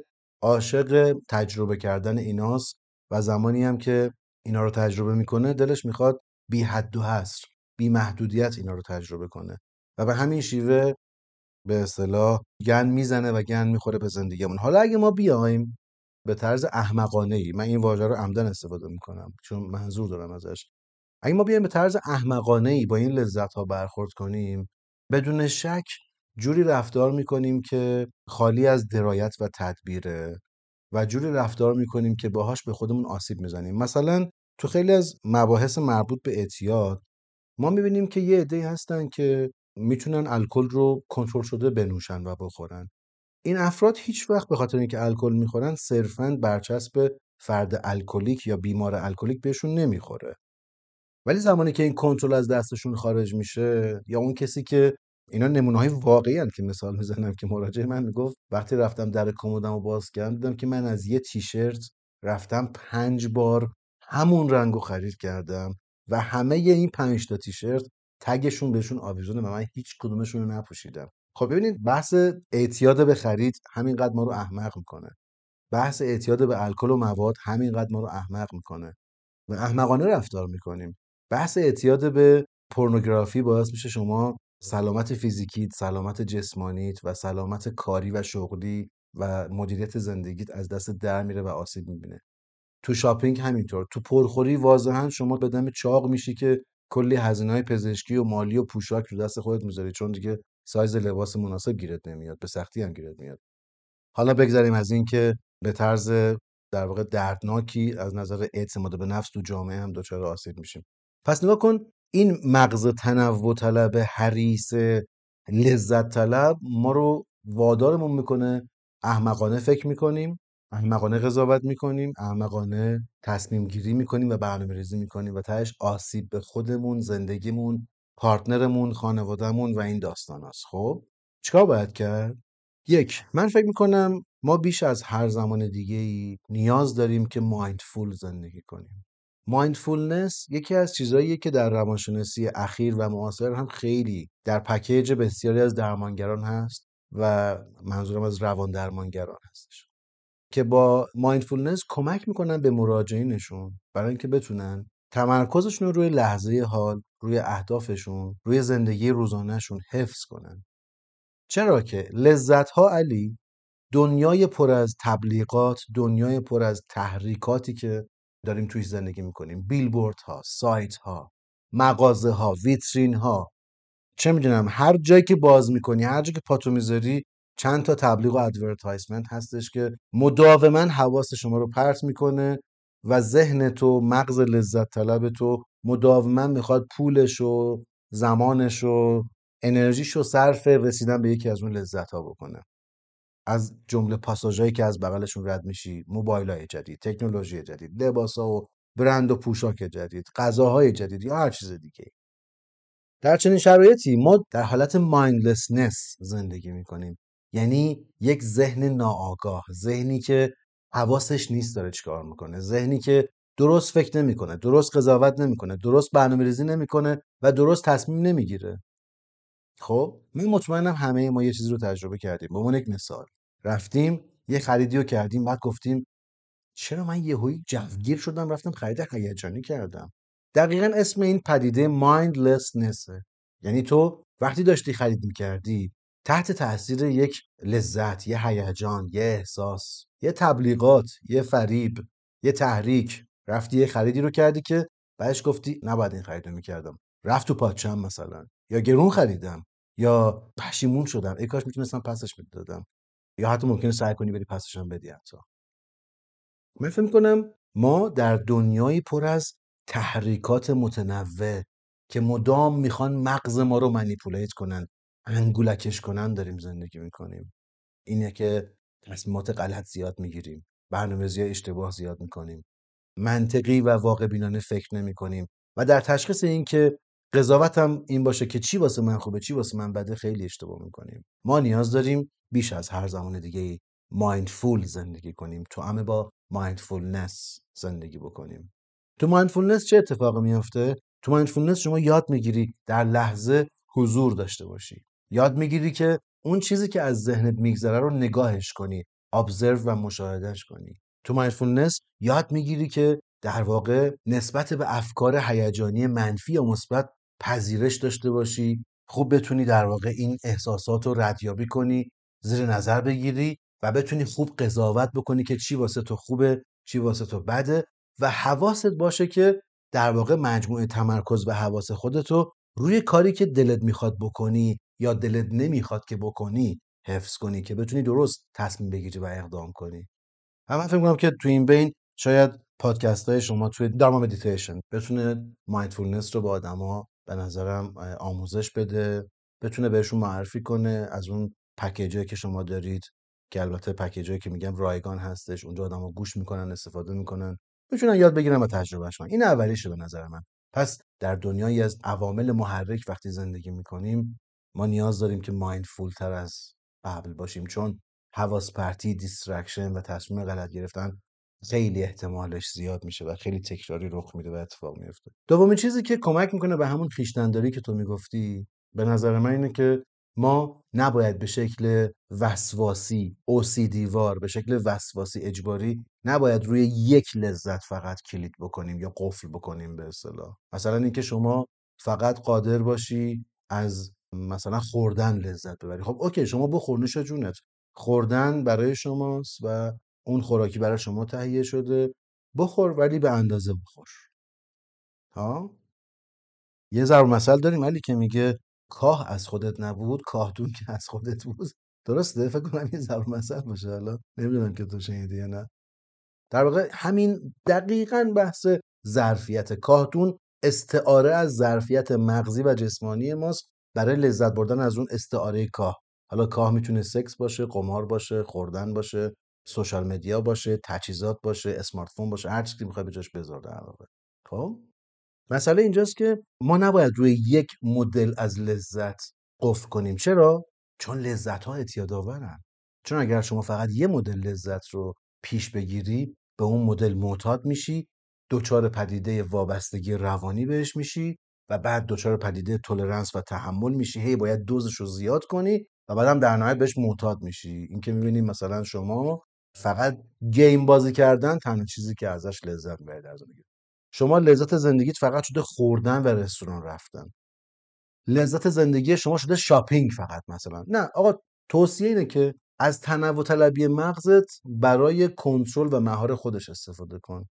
عاشق تجربه کردن ایناست و زمانی هم که اینا رو تجربه میکنه دلش میخواد بی حد و حصر، بی محدودیت اینا رو تجربه کنه و به همین شیوه به اصطلاح گند میزنه و گند میخوره به زندگیمون. حالا اگه ما بیایم به طرز احمقانه‌ای، من این واژه رو عمدن استفاده میکنم چون منظور دارم ازش، اگه ما بیایم به طرز احمقانه‌ای با این لذت ها برخورد کنیم، بدون شک جوری رفتار میکنیم که خالی از درایت و تدبیره و جوری رفتار میکنیم که باهاش به خودمون آسیب میزنیم. مثلا تو خیلی از مباحث مربوط به اعتیاد ما میبینیم که یه عده‌ای هستن که میتونن الکل رو کنترل شده بنوشن و بخورن. این افراد هیچ وقت به خاطر اینکه الکل میخورن صرفاً برچسب فرد الکلیک یا بیمار الکلیک بهشون نمیخوره، ولی زمانی که این کنترل از دستشون خارج میشه، یا اون کسی که اینا نمونه‌های واقعی هستند که مثال میزنم که مراجع من میگفت وقتی رفتم در کمدمو باز کردم دیدم که من از یه تیشرت رفتم 5 بار همون رنگو خرید کردم و همه این 5 تا تیشرت تگشون بهشون آویزونه و من هیچ کدومشون رو نپوشیدم. خب ببینید بحث اعتیاد به خرید همینقدر ما رو احمق میکنه. بحث اعتیاد به الکل و مواد همینقدر ما رو احمق میکنه و احمقانه رفتار میکنیم. بحث اعتیاد به پورنوگرافی باعث میشه شما سلامت فیزیکیت، سلامت جسمانیت و سلامت کاری و شغلی و مدیریت زندگیت از دست در میره و آسیب میبینه. تو شاپینگ همینطور. تو پرخوری واضحا شما به دم چاق میشی که کلی هزینه‌های پزشکی و مالی و پوشاک رو دست خودت میذاری چون دیگه سایز لباس مناسب گیرت نمیاد، به سختی هم گیرت میاد. حالا بگذاریم از این که به طرز در واقع دردناکی از نظر اعتماد به نفس تو جامعه هم دچار آسیب میشیم. پس نگاه کن، این مغز تنوع طلب، حریص، لذت طلب ما رو وادارمون میکنه احمقانه فکر میکنیم، احمقانه قضاوت میکنیم، احمقانه تصمیم گیری میکنیم و برنامه ریزی میکنیم و تهش آسیب به خودمون، زندگیمون، پارتنرمون، خانوادهمون و این داستان هست. خب چیکار باید کرد؟ یک، من فکر میکنم ما بیش از هر زمان دیگه‌ای نیاز داریم که مایندفول زندگی کنیم. مایندفولنس یکی از چیزاییه که در روانشناسی اخیر و معاصر هم خیلی در پکیج بسیاری از درمانگران هست و منظورم از روان درمانگران هستش که با مایندفولنس کمک میکنن به مراجعینشون برای اینکه بتونن تمرکزشون رو روی لحظه حال روی اهدافشون، روی زندگی روزانهشون حفظ کنن. چرا که لذت‌ها علی، دنیای پر از تبلیغات، دنیای پر از تحریکاتی که داریم توی زندگی میکنیم، بیلبوردها، سایت‌ها، مغازه‌ها، ویترین‌ها، چه میدونم هر جایی که باز میکنی، هر جایی که پاتو میذاری، چند تا تبلیغ و ادورتایزمنت هستش که مداوما حواس شما رو پرت میکنه و ذهن تو، مغز لذت طلب تو مداوما میخواد پولش و زمانش و انرژیش رو صرف رسیدن به یکی از اون لذت ها بکنه. از جمله پاساژهایی که از بغلشون رد میشی، موبایل‌های جدید، تکنولوژی جدید، لباسا و برند و پوشاک جدید، غذاهای جدید یا هر چیز دیگه. در چنین شرایطی ما در حالت مایندلسنس زندگی میکنیم، یعنی یک ذهن ناآگاه، ذهنی که حواسش نیست داره چیکار میکنه، ذهنی که درست فکر نمیکنه، درست قضاوت نمیکنه، درست برنامه‌ریزی نمیکنه و درست تصمیم نمیگیره. خب من مطمئنم همه ما یه چیزی رو تجربه کردیم. به عنوان یک مثال رفتیم یه خریدی رو کردیم، بعد گفتیم چرا من یهویی جوگیر شدم رفتم خرید هیجانی کردم. دقیقا اسم این پدیده مایندلسنسه. یعنی تو وقتی داشتی خرید میکردی تحت تاثیر یک لذت، یه هیجان، یه احساس، یه تبلیغات، یه فریب، یه تحریک، رفتی یه خریدی رو کردی که بعدش گفتی نباید این خرید رو میکردم، رفت تو پاچم مثلا، یا گرون خریدم، یا پشیمون شدم، ای کاش میتونستم پسش میدادم، یا حتی ممکنه سعی کنی بری پسش هم بدی. حتی من فکر می‌کنم ما در دنیایی پر از تحریکات متنوع که مدام میخوان مغز ما رو منیپولیت کنن، انگولکش کنن داریم زندگی میکنیم. اینه که تصمیمات غلط زیاد میگیریم، برنامه‌ریزی اشتباه زیاد میکنیم، منطقی و واقع بینانه فکر نمی‌کنیم و در تشخیص این که قضاوت هم این باشه که چی واسه من خوبه چی واسه من بده خیلی اشتباه میکنیم. ما نیاز داریم بیش از هر زمان دیگه مایندفول زندگی کنیم، توأم با مایندفولنس زندگی بکنیم. تو مایندفولنس چه اتفاقی میفته؟ تو مایندفولنس شما یاد میگیری در لحظه حضور داشته باشی، یاد میگیری که اون چیزی که از ذهنت میگذره رو نگاهش کنی، ابزرو و مشاهدهش کنی. تو مایندفولنس یاد میگیری که در واقع نسبت به افکار هیجانی منفی یا مثبت پذیرش داشته باشی، خوب بتونی در واقع این احساسات رو ردیابی کنی، زیر نظر بگیری و بتونی خوب قضاوت بکنی که چی واسه تو خوبه چی واسه تو بده و حواست باشه که در واقع مجموعه تمرکز و حواس خودتو روی کاری که دلت میخواد بکنی یا دلت نمیخواد که بکنی حفظ کنی که بتونی درست تصمیم بگیری و اقدام کنی. و من فکر می‌کنم که تو این بین شاید پادکست های شما توی دارما مدیتیشن بتونه مایندفولنس رو با آدما به نظرم آموزش بده، بتونه بهشون معرفی کنه از اون پکیجایی که شما دارید، که البته پکیجایی که میگم رایگان هستش، اونجا آدما گوش میکنن، استفاده میکنن، میتونن یاد بگیرن و تجربهش کنن. این اولیشه به نظر من. پس در دنیایی از عوامل محرک وقتی زندگی میکنیم ما نیاز داریم که مایندفول تر از قبل باشیم، چون حواس پرتی، دیسترکشن و تصمیم غلط گرفتن خیلی احتمالش زیاد میشه و خیلی تکراری رخ میده و اتفاق میفته. دومین چیزی که کمک میکنه به همون خویشتن‌داری که تو میگفتی به نظر من اینه که ما نباید به شکل وسواسی، OCD وار، به شکل وسواسی اجباری نباید روی یک لذت فقط کلید بکنیم یا قفل بکنیم به اصطلاح. مثلا اینکه شما فقط قادر باشی از مثلا خوردن لذت ببری. خب اوکی، شما بخور، نوش جونت، خوردن برای شماست و اون خوراکی برای شما تهیه شده، بخور ولی به اندازه بخور. ها، یه ضرب مثل داریم علی که میگه کاه از خودت نبود کاهدون که از خودت بود. درسته؟ فکر کنم یه ضرب مثل باشه، حالا نمیدونم که تو شنیدی یا نه. در واقع همین دقیقاً بحث ظرفیت کاهدون استعاره از ظرفیت مغزی و جسمانی ماست برای لذت بردن از اون استعاره کاه. حالا کاه میتونه سکس باشه، قمار باشه، خوردن باشه، سوشال مدیا باشه، تجهیزات باشه، اسمارت فون باشه، هر چیزی که میخوای به جاش بذار در واقع. خب مسئله اینجاست که ما نباید روی یک مدل از لذت قفل کنیم. چرا؟ چون لذت ها اعتیادآورن. چون اگر شما فقط یه مدل لذت رو پیش بگیری به اون مدل معتاد میشی، دچار پدیده وابستگی روانی بهش میشی و بعد دچار پدیده تولرنس و تحمل میشی، هی باید دوزش رو زیاد کنی و بعدم در نهایت بهش معتاد میشی. این که میبینیم مثلا شما فقط گیم بازی کردن تنها چیزی که ازش لذت میبری در زندگی. شما لذت زندگیت فقط شده خوردن و رستوران رفتن. لذت زندگی شما شده شاپینگ فقط مثلا. نه آقا، توصیه اینه که از تنوع طلبی مغزت برای کنترل و مهار خودش استفاده کن.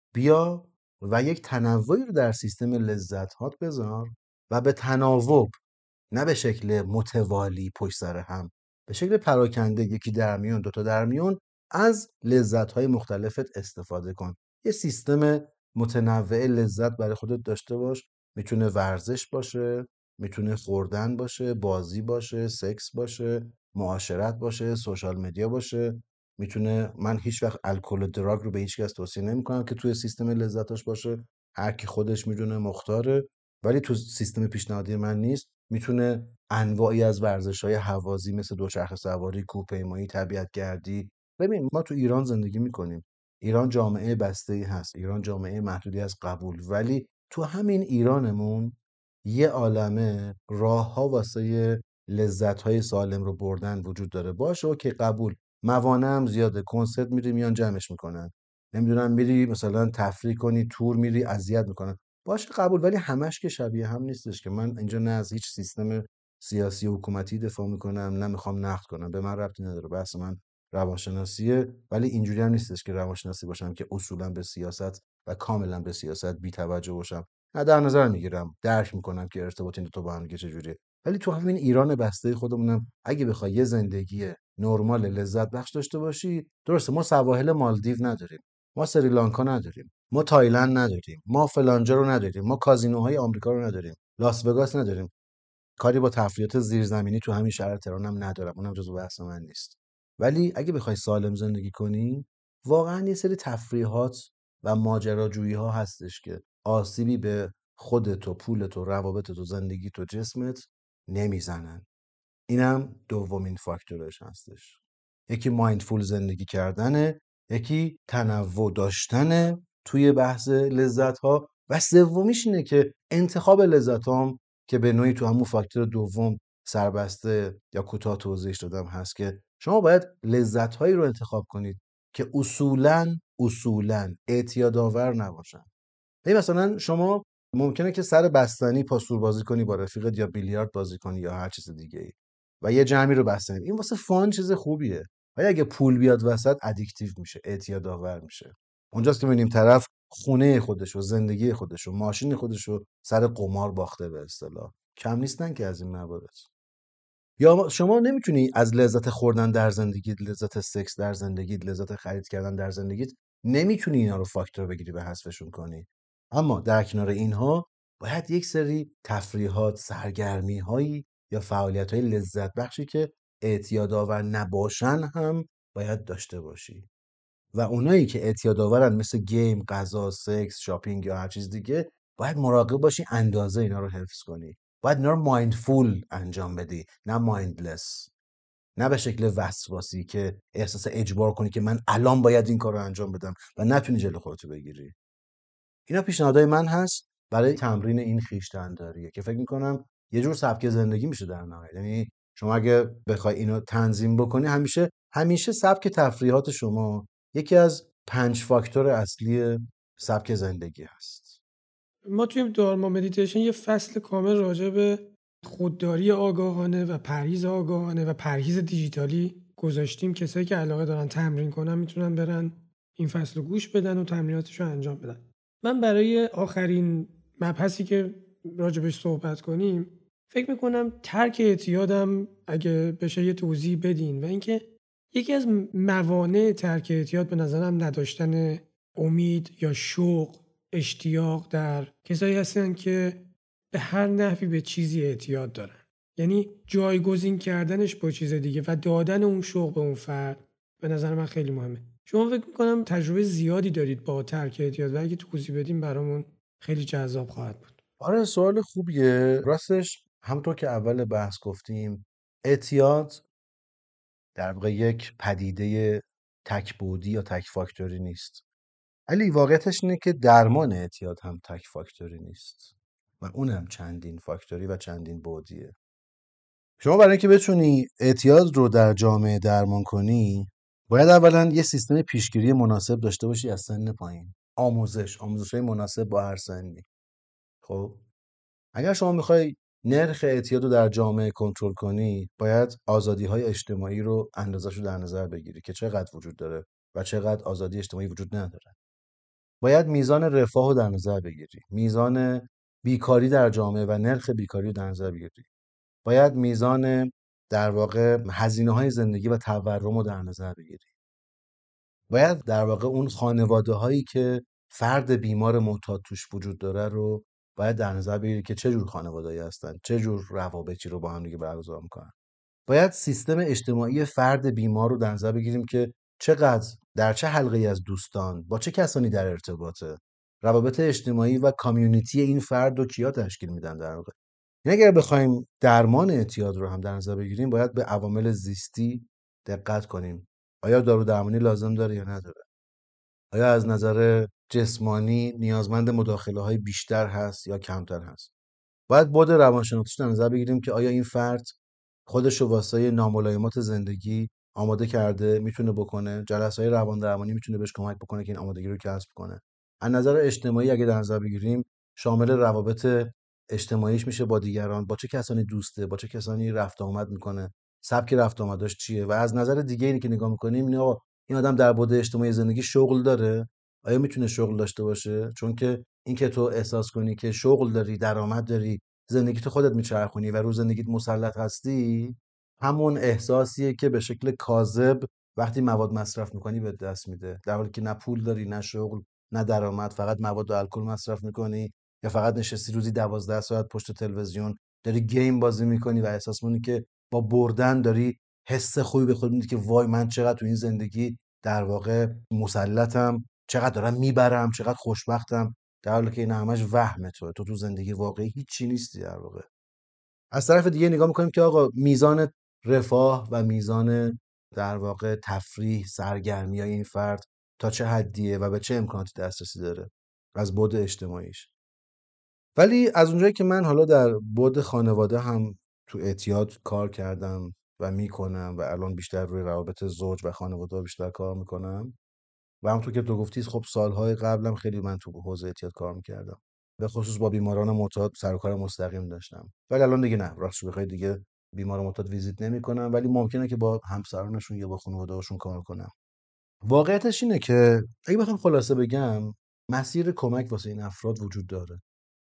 بیا و یک تنوعی رو در سیستم لذت‌هات بذار و به تناوب، نه به شکل متوالی پشت سر هم، به شکل پراکنده، یکی در میون، دوتا در میون، از لذت‌های مختلفت استفاده کن. یه سیستم متنوع لذت برای خودت داشته باش. میتونه ورزش باشه، میتونه خوردن باشه، بازی باشه، سکس باشه، معاشرت باشه، سوشال مدیا باشه. میتونه، من هیچ وقت الکل و دراگ رو به هیچ کس توصیه نمی‌کنم که توی سیستم لذتاش باشه. هر کی خودش میدونه مختاره، ولی تو سیستم پیشنهادی من نیست. میتونه انواعی از ورزش‌های هوازی مثل دوچرخه سواری، کوهپیمایی، طبیعت‌گردی. ببین ما تو ایران زندگی میکنیم. ایران جامعه بسته‌ای هست. ایران جامعه محدودی از قبول، ولی تو همین ایرانمون یه عالمه راه‌ها واسه لذت‌های سالم رو بردن وجود داره. باشه که قبول، موانع هم زیاده. کنسرت میری میان جمعش میکنن، نمیدونم میری مثلا تفریح کنی، تور میری اذیت میکنن. باشه قبول، ولی همش که شبیه هم نیستش که. من اینجا نه از هیچ سیستم سیاسی و حکومتی دفاع میکنم، نه میخوام نقد کنم، به من ربطی نداره. بحث من روانشناسیه، ولی اینجوری هم نیستش که روانشناسی باشم که اصولا به سیاست و کاملا به سیاست بی توجه باشم. نه، در نظر میگیرم، درک میکنم که ارتباط این دو تا با هم دیگه چجوریه. ولی تو همین ایران بسته خودمونم اگه بخوای یه زندگی نرمال لذت بخش داشته باشی، درسته ما سواحل مالدیو نداریم، ما سریلانکا نداریم، ما تایلند نداریم، ما فلانجا رو نداریم، ما کازینوهای آمریکا رو نداریم، لاس وگاس نداریم، کاری با تفریحات زیرزمینی تو همین شهر تهران هم ندارم، اونم جزو بحث من نیست. ولی اگه بخوای سالم زندگی کنی، واقعا یه سری تفریحات و ماجراجویی ها هستش که آسیبی به خودت و پولت و روابطت و زندگیت و جسمت نمیزنن. اینم دومین فاکتورش هستش. یکی مایندفول زندگی کردنه، یکی تنوع داشتنه توی بحث لذت ها، و سومیش اینه که انتخاب لذت هام که به نوعی تو همون فاکتور دوم سربسته یا کوتاه توضیحش دادم هست که شما باید لذت هایی رو انتخاب کنید که اصولاً اعتیادآور نباشن. مثلا شما ممکنه که سر بستنی پاسور بازی کنی با رفیقت، یا بیلیارد بازی کنی، یا هر چیز دیگه ای، و یه جمعی رو بستنی. این واسه فان چیز خوبیه، ولی اگه پول بیاد وسط ادیکتیو میشه، اعتیادآور میشه. اونجاست که میبینیم طرف خونه خودش و زندگی خودش و ماشین خودش رو سر قمار باخته. به اصطلاح کم نیستن که از این موارد. یا شما نمیتونی از لذت خوردن در زندگیت، لذت سکس در زندگیت، لذت خرید کردن در زندگیت، نمیتونی اینا رو فاکتور بگیری و حذفشون کنی. اما در کنار اینها باید یک سری تفریحات، سرگرمی هایی یا فعالیت های لذت بخشی که اعتیادآور نباشن هم باید داشته باشی. و اونایی که اعتیادآورن مثل گیم، غذا، سکس، شاپینگ یا هر چیز دیگه، باید مراقب باشی اندازه اینا رو حفظ کنی. باید اینا رو مایندفول انجام بدی، نه مایندلس، نه به شکل وسواسی که احساس اجبار کنی که من الان باید این کار رو انجام بدم و نتونی جلو خودتو بگیری. اینا پیشنهادهای من هست برای تمرین این خویشتن‌داریه که فکر می‌کنم یه جور سبک زندگی میشه در نهایت. یعنی شما اگه بخوای اینو تنظیم بکنی، همیشه سبک تفریحات شما یکی از 5 فاکتور اصلی سبک زندگی هست. ما توی دارما مدیتیشن یه فصل کامل راجع به خودداری آگاهانه و پرهیز آگاهانه و پرهیز دیجیتالی گذاشتیم. کسایی که علاقه دارن تمرین کنن میتونن برن این فصل رو گوش بدن و تمریناتش رو انجام بدن. من برای آخرین مبحثی که راجبش صحبت کنیم فکر میکنم ترک اعتیادم اگه بشه یه توضیح بدین، و اینکه یکی از موانع ترک اعتیاد به نظرم نداشتن امید یا شوق، اشتیاق در کسایی هستن که به هر نحوی به چیزی اعتیاد دارن. یعنی جایگزین کردنش با چیز دیگه و دادن اون شوق به اون فرد به نظر من خیلی مهمه. شما فکر میکنم تجربه زیادی دارید با ترک اعتیاد و اگه توضیح بدیم برامون خیلی جذاب خواهد بود. آره سوال خوبیه. راستش همونطور که اول بحث گفتیم، اعتیاد در واقع یک پدیده تک بعدی یا تک فاکتوری نیست. ولی واقعیتش اینه که درمان اعتیاد هم تک فاکتوری نیست و اونم چندین فاکتوری و چندین بعدیه. شما برای اینکه بتونی اعتیاد رو در جامعه درمان کنی، باید اولا یه سیستم پیشگیری مناسب داشته باشی از سن پایین. آموزش‌های مناسب با هر سنی. خب اگر شما میخوای نرخ اعتیاد رو در جامعه کنترل کنی، باید آزادی‌های اجتماعی رو اندازه‌شو در نظر بگیری که چقدر وجود داره و چقدر آزادی اجتماعی وجود نداره. باید میزان رفاه رو در نظر بگیری، میزان بیکاری در جامعه و نرخ بیکاری رو در نظر بگیری. باید میزان در واقع هزینه‌های زندگی و تورم رو در نظر بگیری. باید در واقع اون خانواده‌هایی که فرد بیمار معتاد توش وجود داره رو باید در نظر بگیری که چه جور خانواده‌ای هستن، چه جور روابطی رو با هم دیگه برگزار می‌کنن. باید سیستم اجتماعی فرد بیمار رو در نظر بگیریم که چقدر در چه حلقه‌ای از دوستان با چه کسانی در ارتباطه، روابط اجتماعی و کامیونیتی این فرد رو کیا تشکیل میدن در واقع. یعنی اگر بخوایم درمان اعتیاد رو هم در نظر بگیریم، باید به عوامل زیستی دقت کنیم. آیا دارو درمانی لازم داره یا نداره؟ آیا از نظر جسمانی نیازمند مداخله‌های بیشتر هست یا کمتر هست؟ باید بعد روانشناختیش در نظر بگیریم که آیا این فرد خودش رو واسه ناملایمات زندگی آماده کرده، میتونه بکنه، جلسه‌های روان درمانی میتونه بهش کمک بکنه که این آمادگی رو کسب کنه. از نظر اجتماعی اگه در نظر بگیریم، شامل روابط اجتماعیش میشه با دیگران، با چه کسانی دوسته، با چه کسانی رفت آمد میکنه، سبک رفت آمداش چیه. و از نظر دیگه اینی که نگاه میکنیم اینه آقا این آدم در بعد اجتماعی زندگی شغل داره، آیا میتونه شغل داشته باشه؟ چون که اینکه تو احساس کنی که شغل داری، درآمد داری، زندگی تو خودت میچرخونی و رو زندگیت مسلط هستی، همون احساسیه که به شکل کاذب وقتی مواد مصرف میکنی به دست میده، در حالی که نه پول داری، نه شغل، نه درآمد، فقط مواد و الکل مصرف میکنی یا فقط نشستی روزی 12 ساعت پشت تلویزیون داری گیم بازی میکنی و احساس میکنی که با بردن داری حس خوبی به خود میدی که وای من چقدر تو این زندگی در واقع مسلطم، چقدر دارم میبرم، چقدر خوشبختم، در حالی که این همش وهم تو زندگی واقعی هیچی نیستی در واقع. از طرف دیگه نگاه میکنیم که آقا میزان رفاه و میزان در واقع تفریح، سرگرمی های این فرد تا چه حدیه و به چه امکاناتی دسترسی داره از بعد اجتماعیش. ولی از اونجایی که من حالا در بعد خانواده هم تو اعتیاد کار کردم و میکنم و الان بیشتر روی روابط زوج و خانواده بیشتر کار میکنم و همونطور که تو گفتی خب سالهای قبلم خیلی من تو حوزه اعتیاد کار میکردم، به خصوص با بیماران معتاد سر و کار مستقیم داشتم. ولی الان دیگه نه، راستش بخوای دیگه بیمار معتاد ویزیت نمیکنم، ولی ممکنه که با همسرانشون یا با خانواده‌هاشون کار کنم. واقعیتش اینه که اگه بخوام خلاصه بگم، مسیر کمک واسه این افراد وجود داره،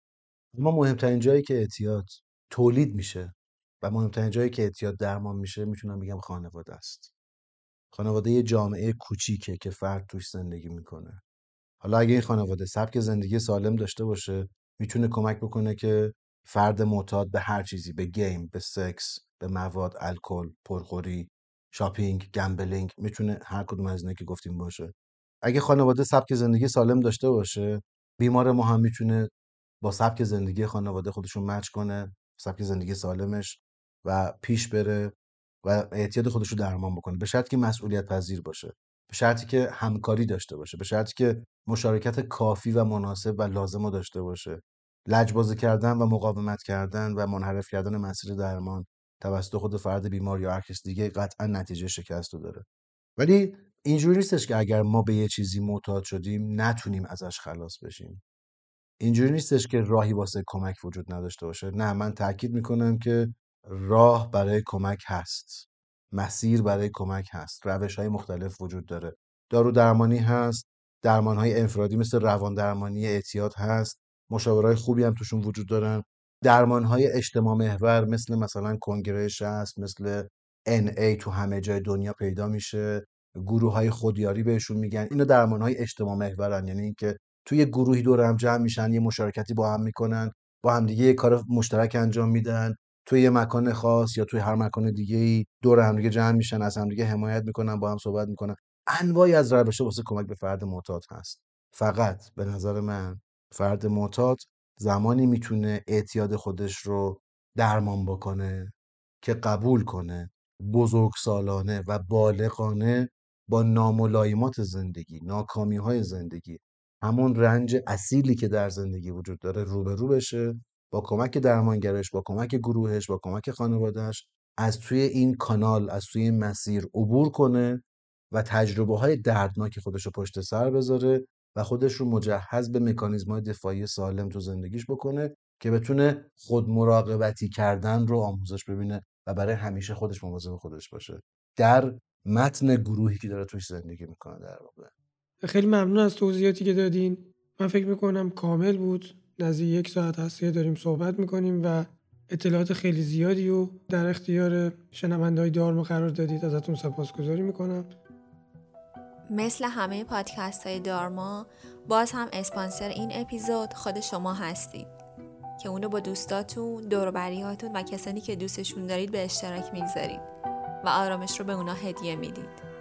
اما مهمترین جایی که اعتیاد تولید میشه و مهمترین جایی که اعتیاد درمان میشه میتونم بگم خانواده است. خانواده یه جامعه کوچیکه که فرد توش زندگی میکنه. حالا اگه این خانواده سبک زندگی سالم داشته باشه، میتونه کمک بکنه که فرد معتاد به هر چیزی، به گیم، به سکس، به مواد، الکل، پرخوری، شاپینگ، گمبلینگ، میتونه هر کدوم از اینا که گفتیم باشه. اگه خانواده سبک زندگی سالم داشته باشه، بیمار ما هم میتونه با سبک زندگی خانواده خودشون مچ کنه، سبک زندگی سالمش، و پیش بره و اعتیاد خودش رو درمان بکنه، به شرطی که مسئولیت پذیر باشه، به شرطی که همکاری داشته باشه، به شرطی که مشارکت کافی و مناسب و لازم رو داشته باشه. لجبازی کردن و مقاومت کردن و منحرف کردن مسیر درمان توسط خود فرد بیمار یا هر کس دیگه قطعا نتیجه شکست رو داره. ولی اینجوری نیستش که اگر ما به یه چیزی معتاد شدیم نتونیم ازش خلاص بشیم. اینجوری نیستش که راهی واسه کمک وجود نداشته باشه. نه، من تاکید میکنم که راه برای کمک هست، مسیر برای کمک هست، روش‌های مختلف وجود داره. دارو درمانی هست، درمان‌های انفرادی مثل روان درمانی اعتیاد هست، مشاورای خوبی هم توشون وجود دارن. درمان‌های اجتماع محور مثلا کنگره هست، مثل NA تو همه جای دنیا پیدا میشه، گروه‌های خودیاری بهشون میگن. اینا درمان‌های اجتماع محورن، یعنی اینکه توی گروهی دور هم جمع میشن، یه مشارکتی با هم میکنن، با هم دیگه یه کار مشترک انجام میدن، توی یه مکان خاص یا توی هر مکان دیگه‌ای دور هم دیگه جمع میشن، از هم دیگه حمایت میکنن، با هم صحبت میکنن. انواعی از روش‌ها واسه کمک به فرد معتاد هست. فقط به نظر من فرد معتاد زمانی میتونه اعتیاد خودش رو درمان بکنه که قبول کنه بزرگسالانه و بالغانه با ناملایمات زندگی، ناکامی‌های زندگی، همون رنج اصیلی که در زندگی وجود داره روبرو بشه، با کمک درمانگرش، با کمک گروهش، با کمک خانوادهش از توی این کانال، از توی این مسیر عبور کنه و تجربه‌های دردناک خودش رو پشت سر بذاره و خودش رو مجهز به مکانیزم‌های دفاعی سالم تو زندگیش بکنه که بتونه خود مراقبتی کردن رو آموزش ببینه و برای همیشه خودش مواظب خودش باشه در متن گروهی که داره توش زندگی میکنه. در واقع خیلی ممنون از توضیحاتی که دادین. من فکر میکنم کامل بود. نزدیک 1 ساعت هست که داریم صحبت میکنیم و اطلاعات خیلی زیادی رو در اختیار شنونده‌های دارما قرار دادید. ازتون سپاسگزاری میکنم. مثل همه پادکست های دارما، باز هم اسپانسر این اپیزود خود شما هستید که اونو با دوستاتون، دور و بریاتون و کسانی که دوستشون دارید به اشتراک میگذارید و آرامش رو به اونا هدیه میدید.